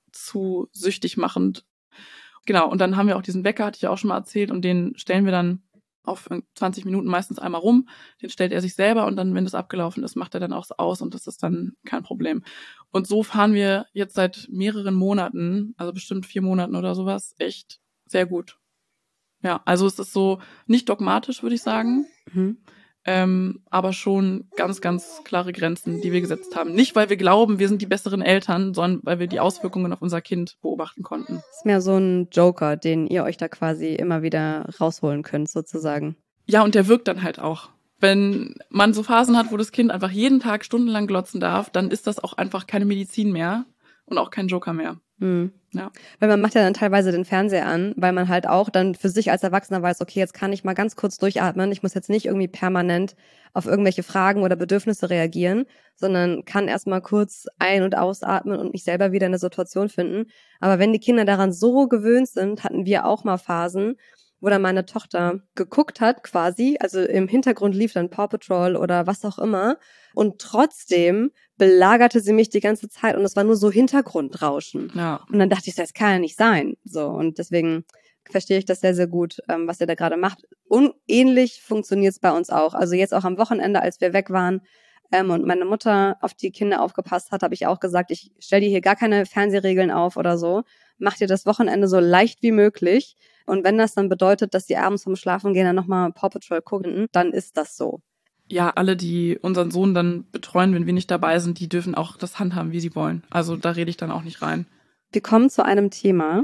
zu süchtig machend. Genau, und dann haben wir auch diesen Wecker, hatte ich ja auch schon mal erzählt, und den stellen wir dann auf zwanzig Minuten meistens einmal rum. Den stellt er sich selber und dann, wenn das abgelaufen ist, macht er dann auch aus und das ist dann kein Problem. Und so fahren wir jetzt seit mehreren Monaten, also bestimmt vier Monaten oder sowas, echt sehr gut. Ja, also es ist so nicht dogmatisch, würde ich sagen, Mhm. ähm, aber schon ganz, ganz klare Grenzen, die wir gesetzt haben. Nicht, weil wir glauben, wir sind die besseren Eltern, sondern weil wir die Auswirkungen auf unser Kind beobachten konnten. Das ist mehr so ein Joker, den ihr euch da quasi immer wieder rausholen könnt, sozusagen. Ja, und der wirkt dann halt auch. Wenn man so Phasen hat, wo das Kind einfach jeden Tag stundenlang glotzen darf, dann ist das auch einfach keine Medizin mehr und auch kein Joker mehr. Mhm. Ja. Weil man macht ja dann teilweise den Fernseher an, weil man halt auch dann für sich als Erwachsener weiß, okay, jetzt kann ich mal ganz kurz durchatmen. Ich muss jetzt nicht irgendwie permanent auf irgendwelche Fragen oder Bedürfnisse reagieren, sondern kann erstmal kurz ein- und ausatmen und mich selber wieder in eine Situation finden. Aber wenn die Kinder daran so gewöhnt sind, hatten wir auch mal Phasen, wo dann meine Tochter geguckt hat quasi, also im Hintergrund lief dann Paw Patrol oder was auch immer und trotzdem belagerte sie mich die ganze Zeit und es war nur so Hintergrundrauschen. Ja. Und dann dachte ich, das kann ja nicht sein. So, und deswegen verstehe ich das sehr, sehr gut, ähm, was ihr da gerade macht. Und ähnlich funktioniert es bei uns auch. Also jetzt auch am Wochenende, als wir weg waren ähm, und meine Mutter auf die Kinder aufgepasst hat, habe ich auch gesagt, ich stelle dir hier gar keine Fernsehregeln auf oder so. Mach dir das Wochenende so leicht wie möglich. Und wenn das dann bedeutet, dass die abends vom Schlafengehen dann nochmal Paw Patrol gucken, dann ist das so. Ja, alle, die unseren Sohn dann betreuen, wenn wir nicht dabei sind, die dürfen auch das handhaben, wie sie wollen. Also da rede ich dann auch nicht rein. Wir kommen zu einem Thema,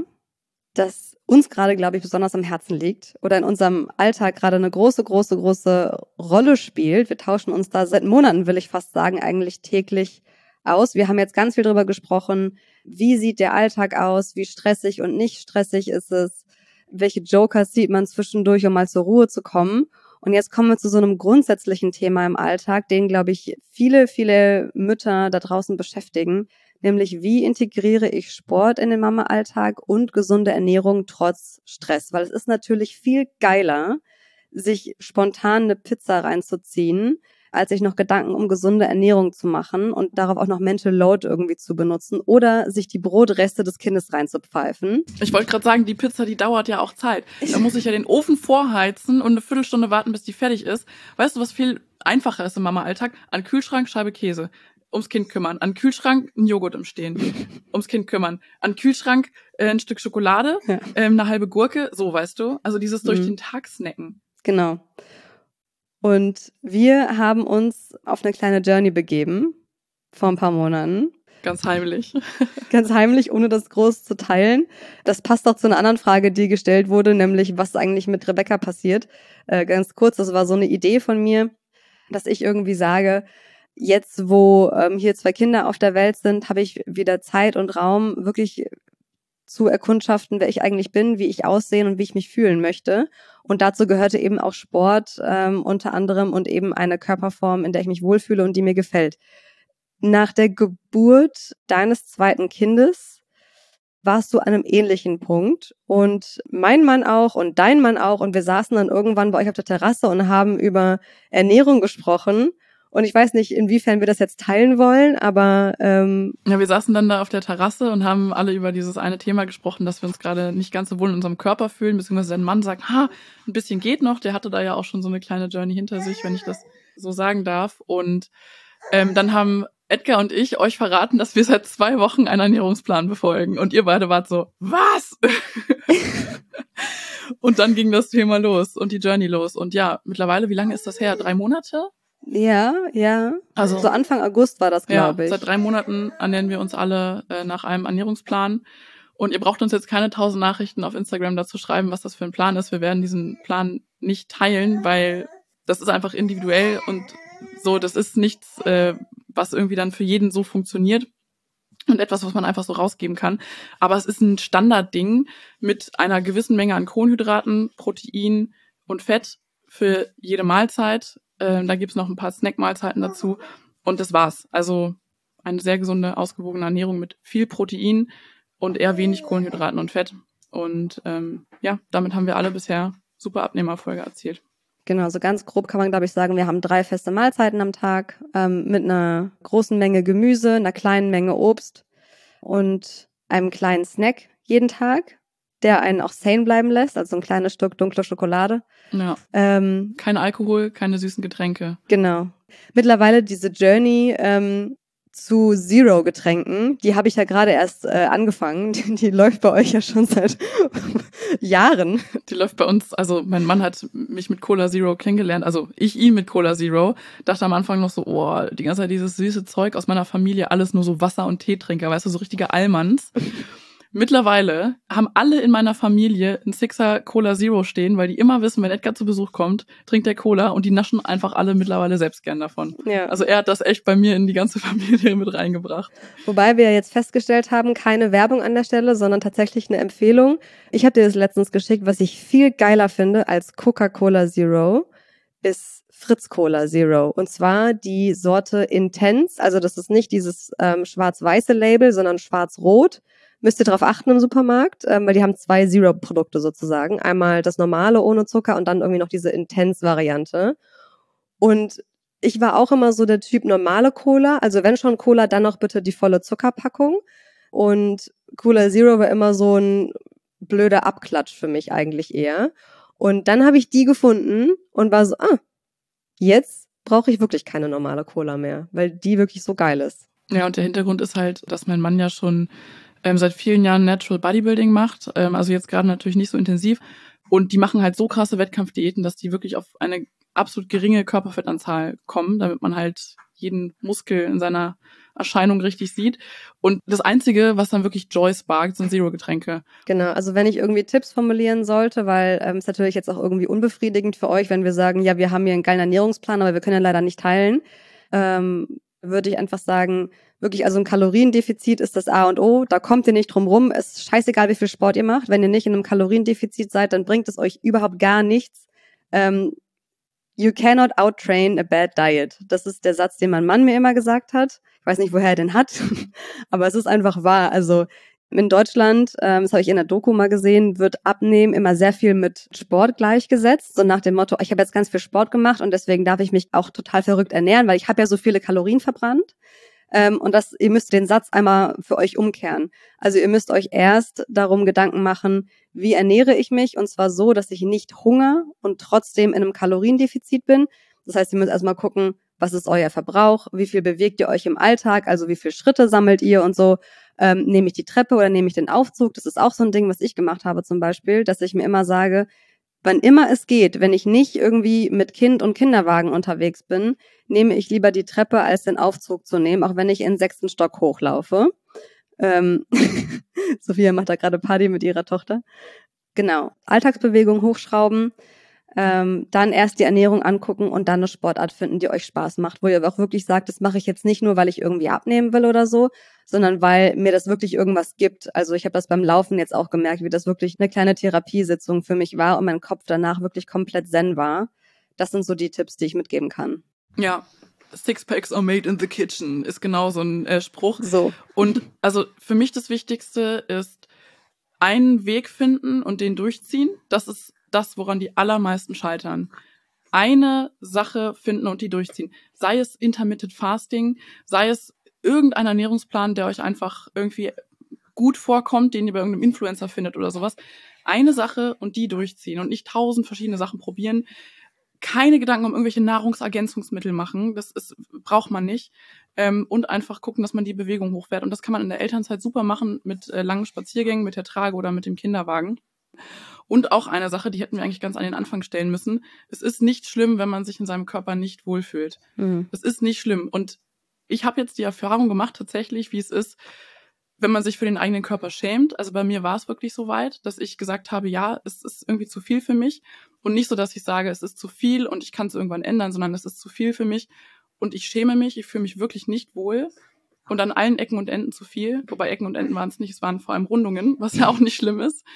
das uns gerade, glaube ich, besonders am Herzen liegt oder in unserem Alltag gerade eine große, große, große Rolle spielt. Wir tauschen uns da seit Monaten, will ich fast sagen, eigentlich täglich aus. Wir haben jetzt ganz viel darüber gesprochen, wie sieht der Alltag aus, wie stressig und nicht stressig ist es, welche Jokers sieht man zwischendurch, um mal zur Ruhe zu kommen. Und jetzt kommen wir zu so einem grundsätzlichen Thema im Alltag, den, glaube ich, viele, viele Mütter da draußen beschäftigen, nämlich wie integriere ich Sport in den Mama-Alltag und gesunde Ernährung trotz Stress. Weil es ist natürlich viel geiler, sich spontan eine Pizza reinzuziehen, als sich noch Gedanken um gesunde Ernährung zu machen und darauf auch noch Mental Load irgendwie zu benutzen oder sich die Brotreste des Kindes reinzupfeifen. Ich wollte gerade sagen, die Pizza, die dauert ja auch Zeit. Da muss ich ja den Ofen vorheizen und eine Viertelstunde warten, bis die fertig ist. Weißt du, was viel einfacher ist im Mama-Alltag? An Kühlschrank, Scheibe Käse. Ums Kind kümmern. An Kühlschrank ein Joghurt im Stehen. Ums Kind kümmern. An Kühlschrank äh, ein Stück Schokolade, Ja. ähm, eine halbe Gurke. So, weißt du? Also dieses durch Mhm. den Tag snacken. Genau. Und wir haben uns auf eine kleine Journey begeben vor ein paar Monaten. Ganz heimlich. Ganz heimlich, ohne das groß zu teilen. Das passt auch zu einer anderen Frage, die gestellt wurde, nämlich was eigentlich mit Rebecca passiert. Äh, ganz kurz, das war so eine Idee von mir, dass ich irgendwie sage, jetzt wo ähm, hier zwei Kinder auf der Welt sind, habe ich wieder Zeit und Raum, wirklich zu erkundschaften, wer ich eigentlich bin, wie ich aussehen und wie ich mich fühlen möchte. Und dazu gehörte eben auch Sport ähm, unter anderem und eben eine Körperform, in der ich mich wohlfühle und die mir gefällt. Nach der Geburt deines zweiten Kindes warst du an einem ähnlichen Punkt und mein Mann auch und dein Mann auch und wir saßen dann irgendwann bei euch auf der Terrasse und haben über Ernährung gesprochen. Und ich weiß nicht, inwiefern wir das jetzt teilen wollen, aber ähm, Ja, wir saßen dann da auf der Terrasse und haben alle über dieses eine Thema gesprochen, dass wir uns gerade nicht ganz so wohl in unserem Körper fühlen, beziehungsweise sein Mann sagt, ha, ein bisschen geht noch. Der hatte da ja auch schon so eine kleine Journey hinter sich, wenn ich das so sagen darf. Und ähm, dann haben Edgar und ich euch verraten, dass wir seit zwei Wochen einen Ernährungsplan befolgen. Und ihr beide wart so, was? Und dann ging das Thema los und die Journey los. Und ja, mittlerweile, wie lange ist das her? Drei Monate? ja, ja. Also So Anfang August war das, ja, glaube ich. seit drei Monaten ernähren wir uns alle äh, nach einem Ernährungsplan. Und ihr braucht uns jetzt keine tausend Nachrichten auf Instagram dazu schreiben, was das für ein Plan ist. Wir werden diesen Plan nicht teilen, weil das ist einfach individuell und so, das ist nichts, äh, was irgendwie dann für jeden so funktioniert und etwas, was man einfach so rausgeben kann. Aber es ist ein Standardding mit einer gewissen Menge an Kohlenhydraten, Protein und Fett für jede Mahlzeit. Ähm, da gibt's noch ein paar Snackmahlzeiten dazu und das war's. Also eine sehr gesunde, ausgewogene Ernährung mit viel Protein und eher wenig Kohlenhydraten und Fett. Und ähm, ja, damit haben wir alle bisher super Abnehmerfolge erzielt. Genau, so ganz grob kann man, glaube ich, sagen, wir haben drei feste Mahlzeiten am Tag ähm, mit einer großen Menge Gemüse, einer kleinen Menge Obst und einem kleinen Snack jeden Tag, der einen auch sane bleiben lässt, also ein kleines Stück dunkle Schokolade. Ja. Ähm, Kein Alkohol, keine süßen Getränke. Genau. Mittlerweile diese Journey ähm, zu Zero-Getränken, die habe ich ja gerade erst äh, angefangen. Die, die läuft bei euch ja schon seit Jahren. Die läuft bei uns, also mein Mann hat mich mit Cola Zero kennengelernt, also ich ihn mit Cola Zero, dachte am Anfang noch so, oh, die ganze Zeit dieses süße Zeug aus meiner Familie, alles nur so Wasser- und Teetrinker, weißt du, so richtige Allmanns. Mittlerweile haben alle in meiner Familie einen Sixer Cola Zero stehen, weil die immer wissen, wenn Edgar zu Besuch kommt, trinkt der Cola und die naschen einfach alle mittlerweile selbst gern davon. Ja. Also er hat das echt bei mir in die ganze Familie mit reingebracht. Wobei wir jetzt festgestellt haben, keine Werbung an der Stelle, sondern tatsächlich eine Empfehlung. Ich habe dir das letztens geschickt, was ich viel geiler finde als Coca-Cola Zero, ist Fritz Cola Zero. Und zwar die Sorte Intense, also das ist nicht dieses ähm, schwarz-weiße Label, sondern schwarz-rot. Müsst ihr darauf achten im Supermarkt, ähm, weil die haben zwei Zero-Produkte sozusagen. Einmal das normale ohne Zucker und dann irgendwie noch diese Intense-Variante. Und ich war auch immer so der Typ normale Cola. Also wenn schon Cola, dann noch bitte die volle Zuckerpackung. Und Cola Zero war immer so ein blöder Abklatsch für mich eigentlich eher. Und dann habe ich die gefunden und war so, ah, jetzt brauche ich wirklich keine normale Cola mehr, weil die wirklich so geil ist. Ja, und der Hintergrund ist halt, dass mein Mann ja schon ähm, seit vielen Jahren Natural Bodybuilding macht, ähm, also jetzt gerade natürlich nicht so intensiv. Und die machen halt so krasse Wettkampfdiäten, dass die wirklich auf eine absolut geringe Körperfettanzahl kommen, damit man halt jeden Muskel in seiner Erscheinung richtig sieht. Und das Einzige, was dann wirklich Joy sparkt, sind Zero-Getränke. Genau, also wenn ich irgendwie Tipps formulieren sollte, weil ähm, ist natürlich jetzt auch irgendwie unbefriedigend für euch, wenn wir sagen, ja, wir haben hier einen geilen Ernährungsplan, aber wir können ja leider nicht teilen, ähm, würde ich einfach sagen, wirklich, also ein Kaloriendefizit ist das A und O, da kommt ihr nicht drum rum, es ist scheißegal, wie viel Sport ihr macht, wenn ihr nicht in einem Kaloriendefizit seid, dann bringt es euch überhaupt gar nichts. Ähm, You cannot outtrain a bad diet. Das ist der Satz, den mein Mann mir immer gesagt hat. Ich weiß nicht, woher er den hat, aber es ist einfach wahr. Also in Deutschland, ähm, das habe ich in der Doku mal gesehen, wird Abnehmen immer sehr viel mit Sport gleichgesetzt. So nach dem Motto, ich habe jetzt ganz viel Sport gemacht und deswegen darf ich mich auch total verrückt ernähren, weil ich habe ja so viele Kalorien verbrannt. Ähm, und das, ihr müsst den Satz einmal für euch umkehren. Also ihr müsst euch erst darum Gedanken machen, wie ernähre ich mich? Und zwar so, dass ich nicht hungere und trotzdem in einem Kaloriendefizit bin. Das heißt, ihr müsst erstmal gucken, was ist euer Verbrauch? Wie viel bewegt ihr euch im Alltag? Also wie viele Schritte sammelt ihr und so? Ähm, nehme ich die Treppe oder nehme ich den Aufzug? Das ist auch so ein Ding, was ich gemacht habe zum Beispiel, dass ich mir immer sage, wann immer es geht, wenn ich nicht irgendwie mit Kind und Kinderwagen unterwegs bin, nehme ich lieber die Treppe, als den Aufzug zu nehmen, auch wenn ich in den sechsten Stock hochlaufe. Ähm Sophia macht da gerade Party mit ihrer Tochter. Genau, Alltagsbewegung hochschrauben, ähm, dann erst die Ernährung angucken und dann eine Sportart finden, die euch Spaß macht, wo ihr auch wirklich sagt, das mache ich jetzt nicht nur, weil ich irgendwie abnehmen will oder so, sondern weil mir das wirklich irgendwas gibt. Also ich habe das beim Laufen jetzt auch gemerkt, wie das wirklich eine kleine Therapiesitzung für mich war und mein Kopf danach wirklich komplett zen war. Das sind so die Tipps, die ich mitgeben kann. Ja, Sixpacks are made in the kitchen ist genau so ein äh, Spruch. So. Und also für mich das Wichtigste ist, einen Weg finden und den durchziehen. Das ist das, woran die allermeisten scheitern. Eine Sache finden und die durchziehen. Sei es Intermittent Fasting, sei es irgendein Ernährungsplan, der euch einfach irgendwie gut vorkommt, den ihr bei irgendeinem Influencer findet oder sowas. Eine Sache und die durchziehen und nicht tausend verschiedene Sachen probieren. Keine Gedanken um irgendwelche Nahrungsergänzungsmittel machen. Das ist, braucht man nicht. Ähm, und einfach gucken, dass man die Bewegung hochfährt. Und das kann man in der Elternzeit super machen mit äh, langen Spaziergängen, mit der Trage oder mit dem Kinderwagen. Und auch eine Sache, die hätten wir eigentlich ganz an den Anfang stellen müssen. Es ist nicht schlimm, wenn man sich in seinem Körper nicht wohlfühlt. Mhm. Es ist nicht schlimm. Und ich habe jetzt die Erfahrung gemacht tatsächlich, wie es ist, wenn man sich für den eigenen Körper schämt. Also bei mir war es wirklich so weit, dass ich gesagt habe, ja, es ist irgendwie zu viel für mich. Und nicht so, dass ich sage, es ist zu viel und ich kann es irgendwann ändern, sondern es ist zu viel für mich und ich schäme mich, ich fühle mich wirklich nicht wohl. Und an allen Ecken und Enden zu viel. Wobei Ecken und Enden waren es nicht, es waren vor allem Rundungen, was ja auch nicht schlimm ist.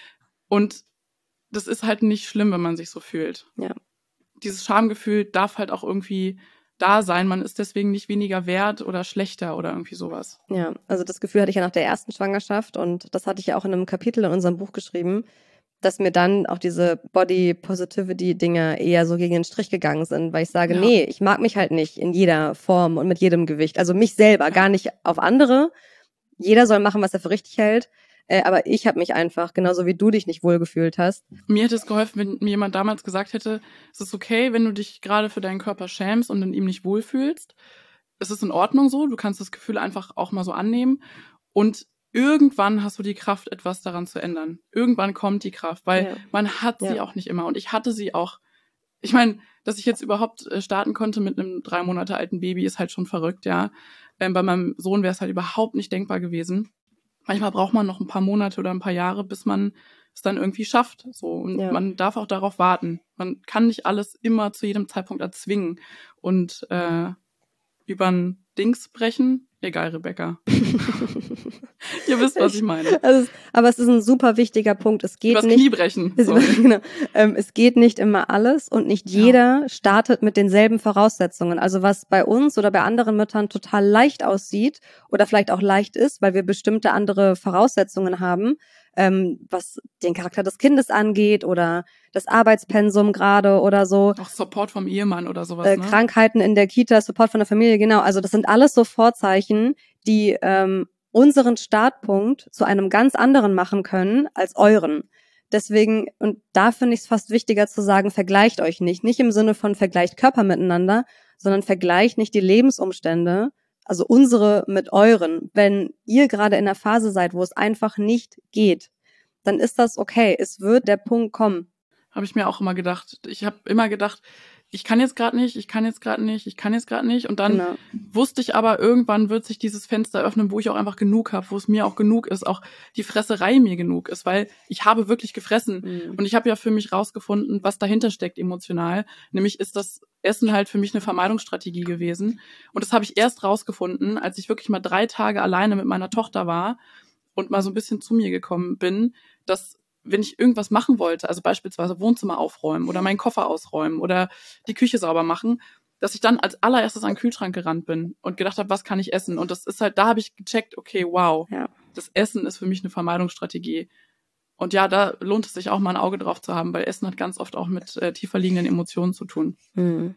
Und das ist halt nicht schlimm, wenn man sich so fühlt. Ja. Dieses Schamgefühl darf halt auch irgendwie da sein. Man ist deswegen nicht weniger wert oder schlechter oder irgendwie sowas. Ja, also das Gefühl hatte ich ja nach der ersten Schwangerschaft und das hatte ich ja auch in einem Kapitel in unserem Buch geschrieben, dass mir dann auch diese Body-Positivity-Dinge eher so gegen den Strich gegangen sind, weil ich sage, Ja. nee, ich mag mich halt nicht in jeder Form und mit jedem Gewicht. Also mich selber, Ja. gar nicht auf andere. Jeder soll machen, was er für richtig hält. Äh, aber ich habe mich einfach, genauso wie du dich nicht wohlgefühlt hast. Mir hätte es geholfen, wenn mir jemand damals gesagt hätte, es ist okay, wenn du dich gerade für deinen Körper schämst und in ihm nicht wohlfühlst. Es ist in Ordnung so, du kannst das Gefühl einfach auch mal so annehmen. Und irgendwann hast du die Kraft, etwas daran zu ändern. Irgendwann kommt die Kraft, weil Ja. man hat sie Ja. auch nicht immer. Und ich hatte sie auch. Ich meine, dass ich jetzt überhaupt starten konnte mit einem drei Monate alten Baby, ist halt schon verrückt, ja. Ähm, bei meinem Sohn wäre es halt überhaupt nicht denkbar gewesen. Manchmal braucht man noch ein paar Monate oder ein paar Jahre, bis man es dann irgendwie schafft. So. Und Ja. man darf auch darauf warten. Man kann nicht alles immer zu jedem Zeitpunkt erzwingen. Und äh, über ein Dings brechen, egal, Rebecca. Ihr wisst, was ich meine. Also, aber es ist ein super wichtiger Punkt. Es geht Übers nicht. Knie brechen. Es, genau, ähm, es geht nicht immer alles und nicht Ja. jeder startet mit denselben Voraussetzungen. Also was bei uns oder bei anderen Müttern total leicht aussieht oder vielleicht auch leicht ist, weil wir bestimmte andere Voraussetzungen haben, ähm, was den Charakter des Kindes angeht oder das Arbeitspensum gerade oder so. Auch Support vom Ehemann oder sowas, Äh, ne? Krankheiten in der Kita, Support von der Familie, genau. Also das sind alles so Vorzeichen, die ähm, unseren Startpunkt zu einem ganz anderen machen können als euren. Deswegen, und da finde ich es fast wichtiger zu sagen, vergleicht euch nicht. Nicht im Sinne von vergleicht Körper miteinander, sondern vergleicht nicht die Lebensumstände, also unsere mit euren. Wenn ihr gerade in einer Phase seid, wo es einfach nicht geht, dann ist das okay. Es wird der Punkt kommen. Habe ich mir auch immer gedacht. Ich habe immer gedacht, ich kann jetzt gerade nicht, ich kann jetzt gerade nicht, ich kann jetzt gerade nicht. Und dann Genau. wusste ich aber, irgendwann wird sich dieses Fenster öffnen, wo ich auch einfach genug habe, wo es mir auch genug ist, auch die Fresserei mir genug ist, weil ich habe wirklich gefressen. Mhm. Und ich habe ja für mich rausgefunden, was dahinter steckt emotional. Nämlich ist das Essen halt für mich eine Vermeidungsstrategie gewesen. Und das habe ich erst rausgefunden, als ich wirklich mal drei Tage alleine mit meiner Tochter war und mal so ein bisschen zu mir gekommen bin, dass wenn ich irgendwas machen wollte, also beispielsweise Wohnzimmer aufräumen oder meinen Koffer ausräumen oder die Küche sauber machen, dass ich dann als allererstes an den Kühlschrank gerannt bin und gedacht habe, was kann ich essen? Und das ist halt, da habe ich gecheckt, okay, wow, Ja. das Essen ist für mich eine Vermeidungsstrategie. Und ja, da lohnt es sich auch mal ein Auge drauf zu haben, weil Essen hat ganz oft auch mit äh, tiefer liegenden Emotionen zu tun. Hm.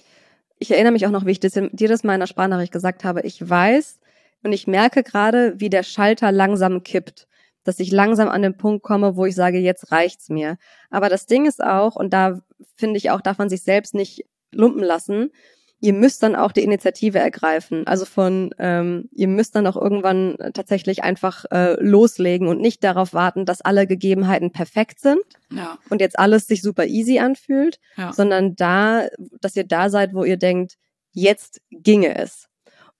Ich erinnere mich auch noch, wie ich das, dir das mal in der Sprachnachricht gesagt habe. Ich weiß und ich merke gerade, wie der Schalter langsam kippt. Dass ich langsam an den Punkt komme, wo ich sage, jetzt reicht's mir. Aber das Ding ist auch, und da finde ich auch, darf man sich selbst nicht lumpen lassen, ihr müsst dann auch die Initiative ergreifen. Also von, ähm, ihr müsst dann auch irgendwann tatsächlich einfach äh, loslegen und nicht darauf warten, dass alle Gegebenheiten perfekt sind Ja, und jetzt alles sich super easy anfühlt, ja. sondern da, dass ihr da seid, wo ihr denkt, jetzt ginge es.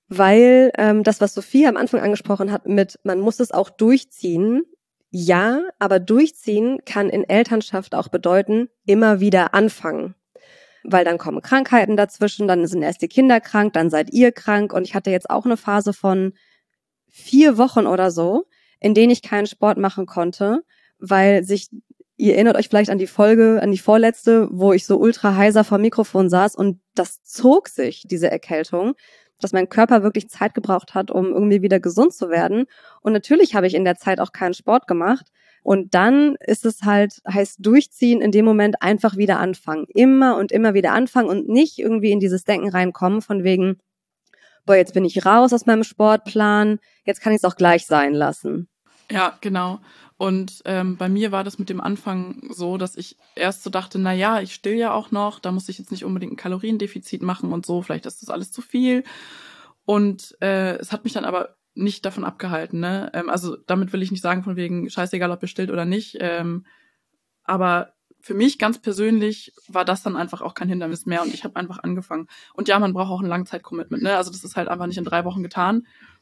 Weil ähm, das, was Sophie am Anfang angesprochen hat mit, man muss es auch durchziehen, ja, aber durchziehen kann in Elternschaft auch bedeuten, immer wieder anfangen. Weil dann kommen Krankheiten dazwischen, dann sind erst die Kinder krank, dann seid ihr krank und ich hatte jetzt auch eine Phase von vier Wochen oder so, in denen ich keinen Sport machen konnte, weil sich, ihr erinnert euch vielleicht an die Folge, an die vorletzte, wo ich so ultra heiser vor dem Mikrofon saß und das zog sich, diese Erkältung, dass mein Körper wirklich Zeit gebraucht hat, um irgendwie wieder gesund zu werden. Und natürlich habe ich in der Zeit auch keinen Sport gemacht. Und dann ist es halt, heißt durchziehen, in dem Moment einfach wieder anfangen. Immer und immer wieder anfangen und nicht irgendwie in dieses Denken reinkommen von wegen, boah, jetzt bin ich raus aus meinem Sportplan, jetzt kann ich es auch gleich sein lassen. Ja, genau. Und ähm, bei mir war das mit dem Anfang so, dass ich erst so dachte, na ja, ich still ja auch noch, da muss ich jetzt nicht unbedingt ein Kaloriendefizit machen und so, vielleicht ist das alles zu viel. Und äh, es hat mich dann aber nicht davon abgehalten, ne? Ähm, also damit will ich nicht sagen von wegen scheißegal, ob ihr stillt oder nicht. Ähm, aber für mich ganz persönlich war das dann einfach auch kein Hindernis mehr und ich habe einfach angefangen. Und ja, man braucht auch ein Langzeitcommitment, ne? Also das ist halt einfach nicht in drei Wochen getan.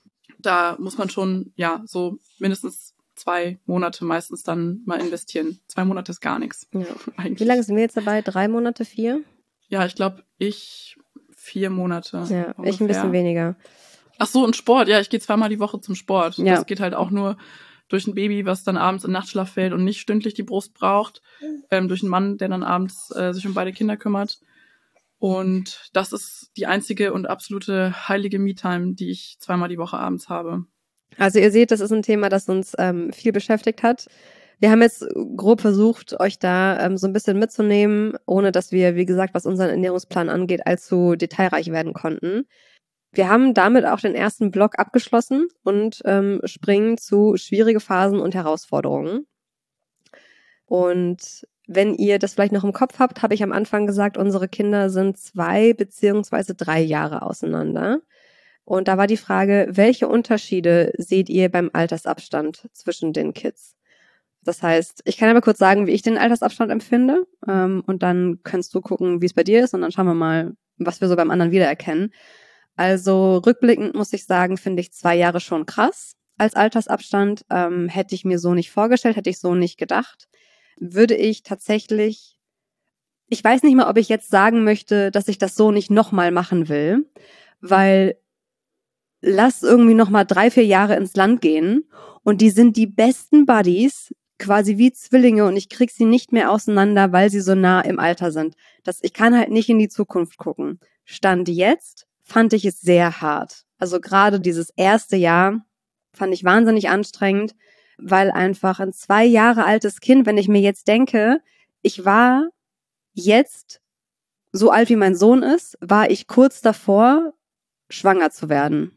Da muss man schon, ja, so mindestens zwei Monate meistens dann mal investieren. Zwei Monate ist gar nichts. Ja. Eigentlich. Wie lange sind wir jetzt dabei? Drei Monate, vier? Ja, ich glaube, ich vier Monate. Ja, ungefähr. ich ein bisschen weniger. Ach so, und Sport. Ja, ich gehe zweimal die Woche zum Sport. Ja. Das geht halt auch nur durch ein Baby, was dann abends in Nachtschlaf fällt und nicht stündlich die Brust braucht. Ähm, durch einen Mann, der dann abends äh, sich um beide Kinder kümmert. Und das ist die einzige und absolute heilige Me-Time, die ich zweimal die Woche abends habe. Also ihr seht, das ist ein Thema, das uns ähm, viel beschäftigt hat. Wir haben jetzt grob versucht, euch da ähm, so ein bisschen mitzunehmen, ohne dass wir, wie gesagt, was unseren Ernährungsplan angeht, allzu detailreich werden konnten. Wir haben damit auch den ersten Block abgeschlossen und ähm, springen zu schwierige Phasen und Herausforderungen. Und wenn ihr das vielleicht noch im Kopf habt, habe ich am Anfang gesagt, unsere Kinder sind zwei beziehungsweise drei Jahre auseinander. Und da war die Frage, welche Unterschiede seht ihr beim Altersabstand zwischen den Kids? Das heißt, ich kann aber kurz sagen, wie ich den Altersabstand empfinde. Ähm, und dann kannst du gucken, wie es bei dir ist. Und dann schauen wir mal, was wir so beim anderen wiedererkennen. Also rückblickend muss ich sagen, finde ich zwei Jahre schon krass als Altersabstand. Ähm, hätte ich mir so nicht vorgestellt, hätte ich so nicht gedacht. Würde ich tatsächlich, ich weiß nicht mal, ob ich jetzt sagen möchte, dass ich das so nicht nochmal machen will, weil lass irgendwie nochmal drei, vier Jahre ins Land gehen und die sind die besten Buddies, quasi wie Zwillinge und ich krieg sie nicht mehr auseinander, weil sie so nah im Alter sind. Das, ich kann halt nicht in die Zukunft gucken. Stand jetzt fand ich es sehr hart. Also gerade dieses erste Jahr fand ich wahnsinnig anstrengend, weil einfach ein zwei Jahre altes Kind, wenn ich mir jetzt denke, ich war jetzt so alt wie mein Sohn ist, war ich kurz davor, schwanger zu werden.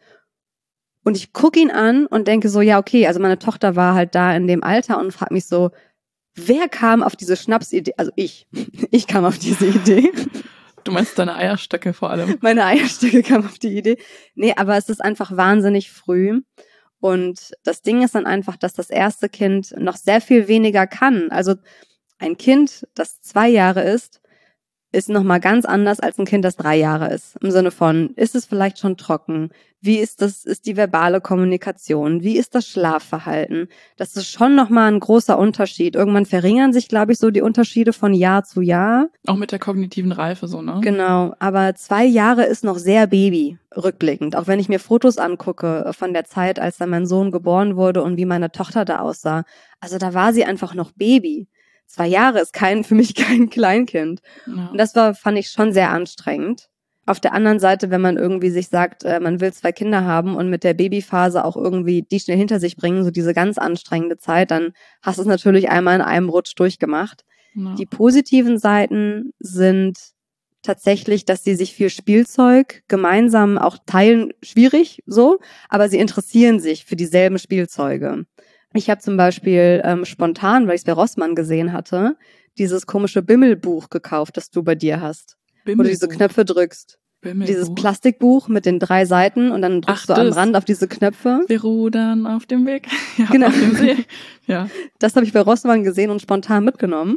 Und ich gucke ihn an und denke so, ja okay, also meine Tochter war halt da in dem Alter und frage mich so, wer kam auf diese Schnapsidee? Also ich, ich kam auf diese Idee. Du meinst deine Eierstöcke vor allem? Meine Eierstöcke kamen auf die Idee. Nee, aber es ist einfach wahnsinnig früh. Und das Ding ist dann einfach, dass das erste Kind noch sehr viel weniger kann. Also ein Kind, das zwei Jahre ist, ist nochmal ganz anders als ein Kind, das drei Jahre ist. Im Sinne von, ist es vielleicht schon trocken? Wie ist das, ist die verbale Kommunikation? Wie ist das Schlafverhalten? Das ist schon nochmal ein großer Unterschied. Irgendwann verringern sich, glaube ich, so die Unterschiede von Jahr zu Jahr. Auch mit der kognitiven Reife so, ne? Genau, aber zwei Jahre ist noch sehr Baby, rückblickend. Auch wenn ich mir Fotos angucke von der Zeit, als dann mein Sohn geboren wurde und wie meine Tochter da aussah. Also da war sie einfach noch Baby. Zwei Jahre ist kein, für mich kein Kleinkind. Ja. Und das war, fand ich schon sehr anstrengend. Auf der anderen Seite, wenn man irgendwie sich sagt, äh, man will zwei Kinder haben und mit der Babyphase auch irgendwie die schnell hinter sich bringen, so diese ganz anstrengende Zeit, dann hast du es natürlich einmal in einem Rutsch durchgemacht. Ja. Die positiven Seiten sind tatsächlich, dass sie sich viel Spielzeug gemeinsam auch teilen, schwierig so, aber sie interessieren sich für dieselben Spielzeuge. Ich habe zum Beispiel ähm, spontan, weil ich es bei Rossmann gesehen hatte, dieses komische Bimmelbuch gekauft, das du bei dir hast. Wo du diese Knöpfe drückst. Bimmelbuch. Dieses Plastikbuch mit den drei Seiten und dann drückst Ach, du am das. Rand auf diese Knöpfe. Wir rudern auf dem Weg. Ja, Genau. auf dem See. Ja. Das habe ich bei Rossmann gesehen und spontan mitgenommen.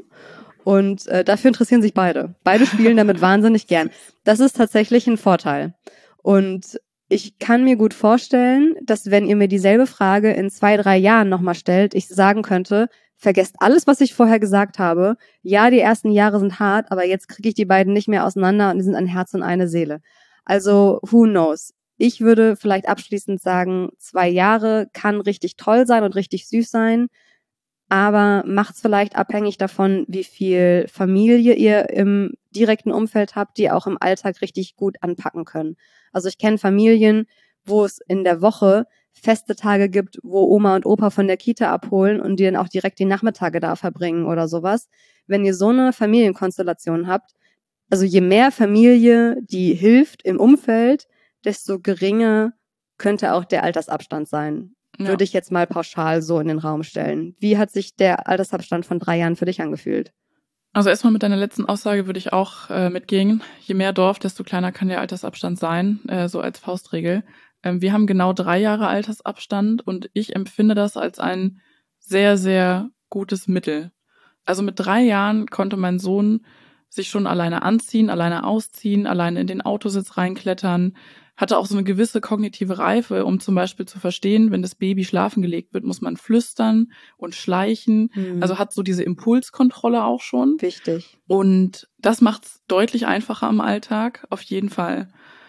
Und äh, dafür interessieren sich beide. Beide spielen damit wahnsinnig gern. Das ist tatsächlich ein Vorteil. Und ich kann mir gut vorstellen, dass wenn ihr mir dieselbe Frage in zwei, drei Jahren nochmal stellt, ich sagen könnte, vergesst alles, was ich vorher gesagt habe. Ja, die ersten Jahre sind hart, aber jetzt kriege ich die beiden nicht mehr auseinander und die sind ein Herz und eine Seele. Also, who knows? Ich würde vielleicht abschließend sagen, zwei Jahre kann richtig toll sein und richtig süß sein, aber macht's vielleicht abhängig davon, wie viel Familie ihr im direkten Umfeld habt, die auch im Alltag richtig gut anpacken können. Also ich kenne Familien, wo es in der Woche feste Tage gibt, wo Oma und Opa von der Kita abholen und die dann auch direkt die Nachmittage da verbringen oder sowas. Wenn ihr so eine Familienkonstellation habt, also je mehr Familie, die hilft im Umfeld, desto geringer könnte auch der Altersabstand sein. Ja. Würde ich jetzt mal pauschal so in den Raum stellen. Wie hat sich der Altersabstand von drei Jahren für dich angefühlt? Also erstmal mit deiner letzten Aussage würde ich auch äh, mitgehen. Je mehr Dorf, desto kleiner kann der Altersabstand sein, äh, so als Faustregel. Ähm, wir haben genau drei Jahre Altersabstand und ich empfinde das als ein sehr, sehr gutes Mittel. Also mit drei Jahren konnte mein Sohn sich schon alleine anziehen, alleine ausziehen, alleine in den Autositz reinklettern, hatte auch so eine gewisse kognitive Reife, um zum Beispiel zu verstehen, wenn das Baby schlafen gelegt wird, muss man flüstern und schleichen. Mhm. Also hat so diese Impulskontrolle auch schon. Wichtig. Und das macht es deutlich einfacher im Alltag, auf jeden Fall.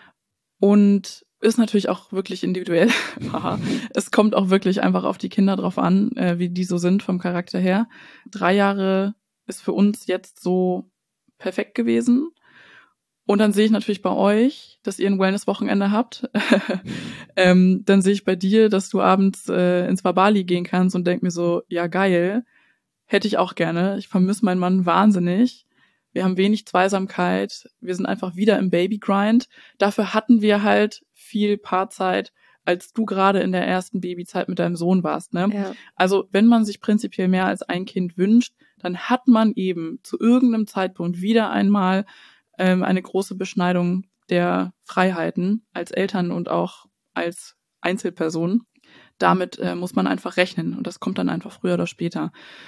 Und ist natürlich auch wirklich individuell. Es kommt auch wirklich einfach auf die Kinder drauf an, äh, wie die so sind vom Charakter her. Drei Jahre ist für uns jetzt so perfekt gewesen. Und dann sehe ich natürlich bei euch, dass ihr ein Wellness-Wochenende habt. ähm, dann sehe ich bei dir, dass du abends äh, ins Wabali gehen kannst und denk mir so, ja geil, hätte ich auch gerne. Ich vermisse meinen Mann wahnsinnig. Wir haben wenig Zweisamkeit. Wir sind einfach wieder im Babygrind. Dafür hatten wir halt viel Paarzeit, als du gerade in der ersten Babyzeit mit deinem Sohn warst. Ne? Ja. Also wenn man sich prinzipiell mehr als ein Kind wünscht, dann hat man eben zu irgendeinem Zeitpunkt wieder einmal ähm, eine große Beschneidung der Freiheiten als Eltern und auch als Einzelperson. Damit äh, muss man einfach rechnen und das kommt dann einfach früher oder später.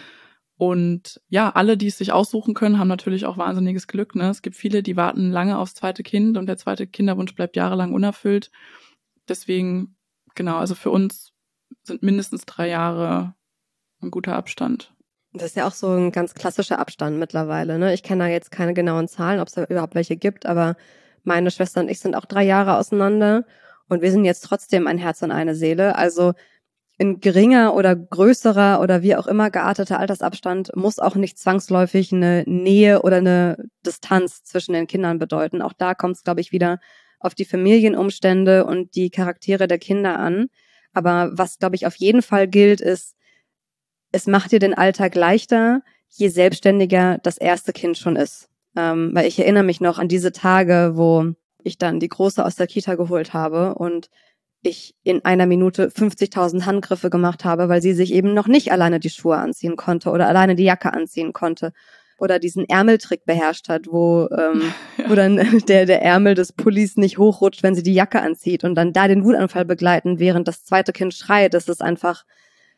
Und ja, alle, die es sich aussuchen können, haben natürlich auch wahnsinniges Glück. Ne? Es gibt viele, die warten lange aufs zweite Kind und der zweite Kinderwunsch bleibt jahrelang unerfüllt. Deswegen, genau, also für uns sind mindestens drei Jahre ein guter Abstand. Das ist ja auch so ein ganz klassischer Abstand mittlerweile. Ne? Ich kenne da jetzt keine genauen Zahlen, ob es da überhaupt welche gibt, aber meine Schwester und ich sind auch drei Jahre auseinander und wir sind jetzt trotzdem ein Herz und eine Seele. Also ein geringer oder größerer oder wie auch immer gearteter Altersabstand muss auch nicht zwangsläufig eine Nähe oder eine Distanz zwischen den Kindern bedeuten. Auch da kommt es, glaube ich, wieder auf die Familienumstände und die Charaktere der Kinder an. Aber was, glaube ich, auf jeden Fall gilt, ist, es macht dir den Alltag leichter, je selbstständiger das erste Kind schon ist. Ähm, weil ich erinnere mich noch an diese Tage, wo ich dann die Große aus der Kita geholt habe und ich in einer Minute fünfzigtausend Handgriffe gemacht habe, weil sie sich eben noch nicht alleine die Schuhe anziehen konnte oder alleine die Jacke anziehen konnte oder diesen Ärmeltrick beherrscht hat, wo, ähm, ja. wo dann der, der Ärmel des Pullis nicht hochrutscht, wenn sie die Jacke anzieht und dann da den Wutanfall begleiten, während das zweite Kind schreit. Das ist einfach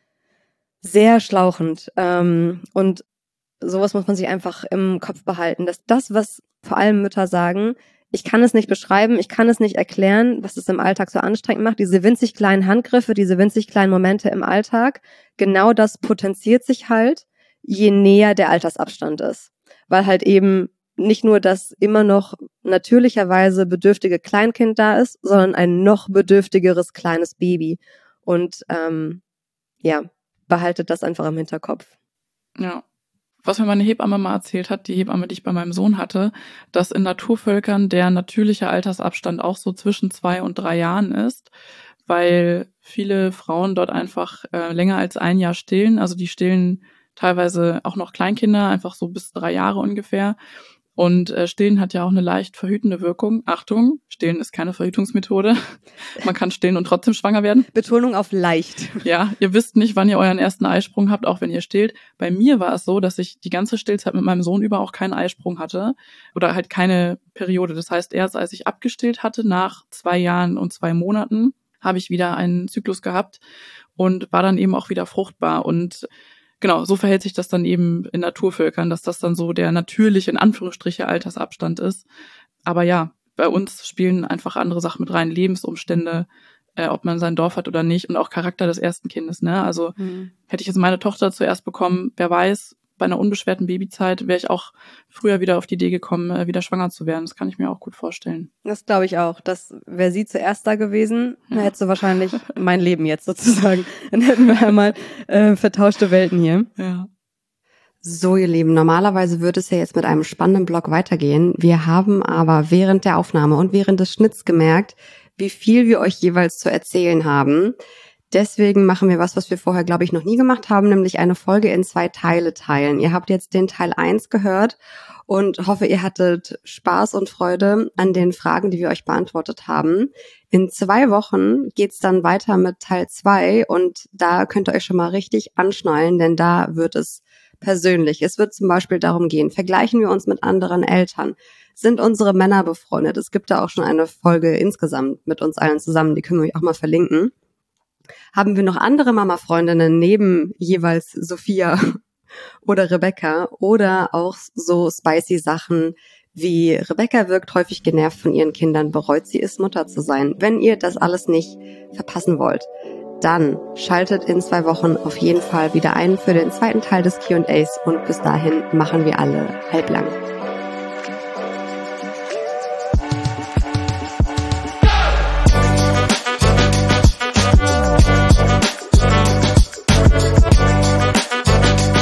sehr schlauchend. Ähm, und sowas muss man sich einfach im Kopf behalten, dass das, was vor allem Mütter sagen, ich kann es nicht beschreiben, ich kann es nicht erklären, was es im Alltag so anstrengend macht. Diese winzig kleinen Handgriffe, diese winzig kleinen Momente im Alltag, genau das potenziert sich halt, je näher der Altersabstand ist. Weil halt eben nicht nur das immer noch natürlicherweise bedürftige Kleinkind da ist, sondern ein noch bedürftigeres kleines Baby. Und ähm, ja, behaltet das einfach im Hinterkopf. Ja. Was mir meine Hebamme mal erzählt hat, die Hebamme, die ich bei meinem Sohn hatte, dass in Naturvölkern der natürliche Altersabstand auch so zwischen zwei und drei Jahren ist, weil viele Frauen dort einfach äh, länger als ein Jahr stillen. Also die stillen teilweise auch noch Kleinkinder, einfach so bis drei Jahre ungefähr. Und äh, Stillen hat ja auch eine leicht verhütende Wirkung. Achtung, Stillen ist keine Verhütungsmethode. Man kann stillen und trotzdem schwanger werden. Betonung auf leicht. Ja, ihr wisst nicht, wann ihr euren ersten Eisprung habt, auch wenn ihr stillt. Bei mir war es so, dass ich die ganze Stillzeit mit meinem Sohn über auch keinen Eisprung hatte oder halt keine Periode. Das heißt, erst als ich abgestillt hatte, nach zwei Jahren und zwei Monaten, habe ich wieder einen Zyklus gehabt und war dann eben auch wieder fruchtbar. Und genau, so verhält sich das dann eben in Naturvölkern, dass das dann so der natürliche, in Anführungsstriche, Altersabstand ist. Aber ja, bei uns spielen einfach andere Sachen mit rein, Lebensumstände, äh, ob man sein Dorf hat oder nicht und auch Charakter des ersten Kindes. Ne? Also mhm. hätte ich jetzt meine Tochter zuerst bekommen, wer weiß, bei einer unbeschwerten Babyzeit wäre ich auch früher wieder auf die Idee gekommen, äh, wieder schwanger zu werden. Das kann ich mir auch gut vorstellen. Das glaube ich auch. Das wäre sie zuerst da gewesen, ja. Dann hättest du wahrscheinlich mein Leben jetzt sozusagen. Dann hätten wir einmal äh, vertauschte Welten hier. Ja. So, ihr Lieben, normalerweise würde es ja jetzt mit einem spannenden Blog weitergehen. Wir haben aber während der Aufnahme und während des Schnitts gemerkt, wie viel wir euch jeweils zu erzählen haben. Deswegen machen wir was, was wir vorher, glaube ich, noch nie gemacht haben, nämlich eine Folge in zwei Teile teilen. Ihr habt jetzt den Teil eins gehört und hoffe, ihr hattet Spaß und Freude an den Fragen, die wir euch beantwortet haben. In zwei Wochen geht's dann weiter mit Teil zwei und da könnt ihr euch schon mal richtig anschnallen, denn da wird es persönlich. Es wird zum Beispiel darum gehen, vergleichen wir uns mit anderen Eltern? Sind unsere Männer befreundet? Es gibt da auch schon eine Folge insgesamt mit uns allen zusammen, die können wir euch auch mal verlinken. Haben wir noch andere Mama-Freundinnen neben jeweils Sophia oder Rebecca oder auch so spicy Sachen wie Rebecca wirkt häufig genervt von ihren Kindern, bereut sie es, Mutter zu sein. Wenn ihr das alles nicht verpassen wollt, dann schaltet in zwei Wochen auf jeden Fall wieder ein für den zweiten Teil des Q und A's und bis dahin machen wir alle halblang.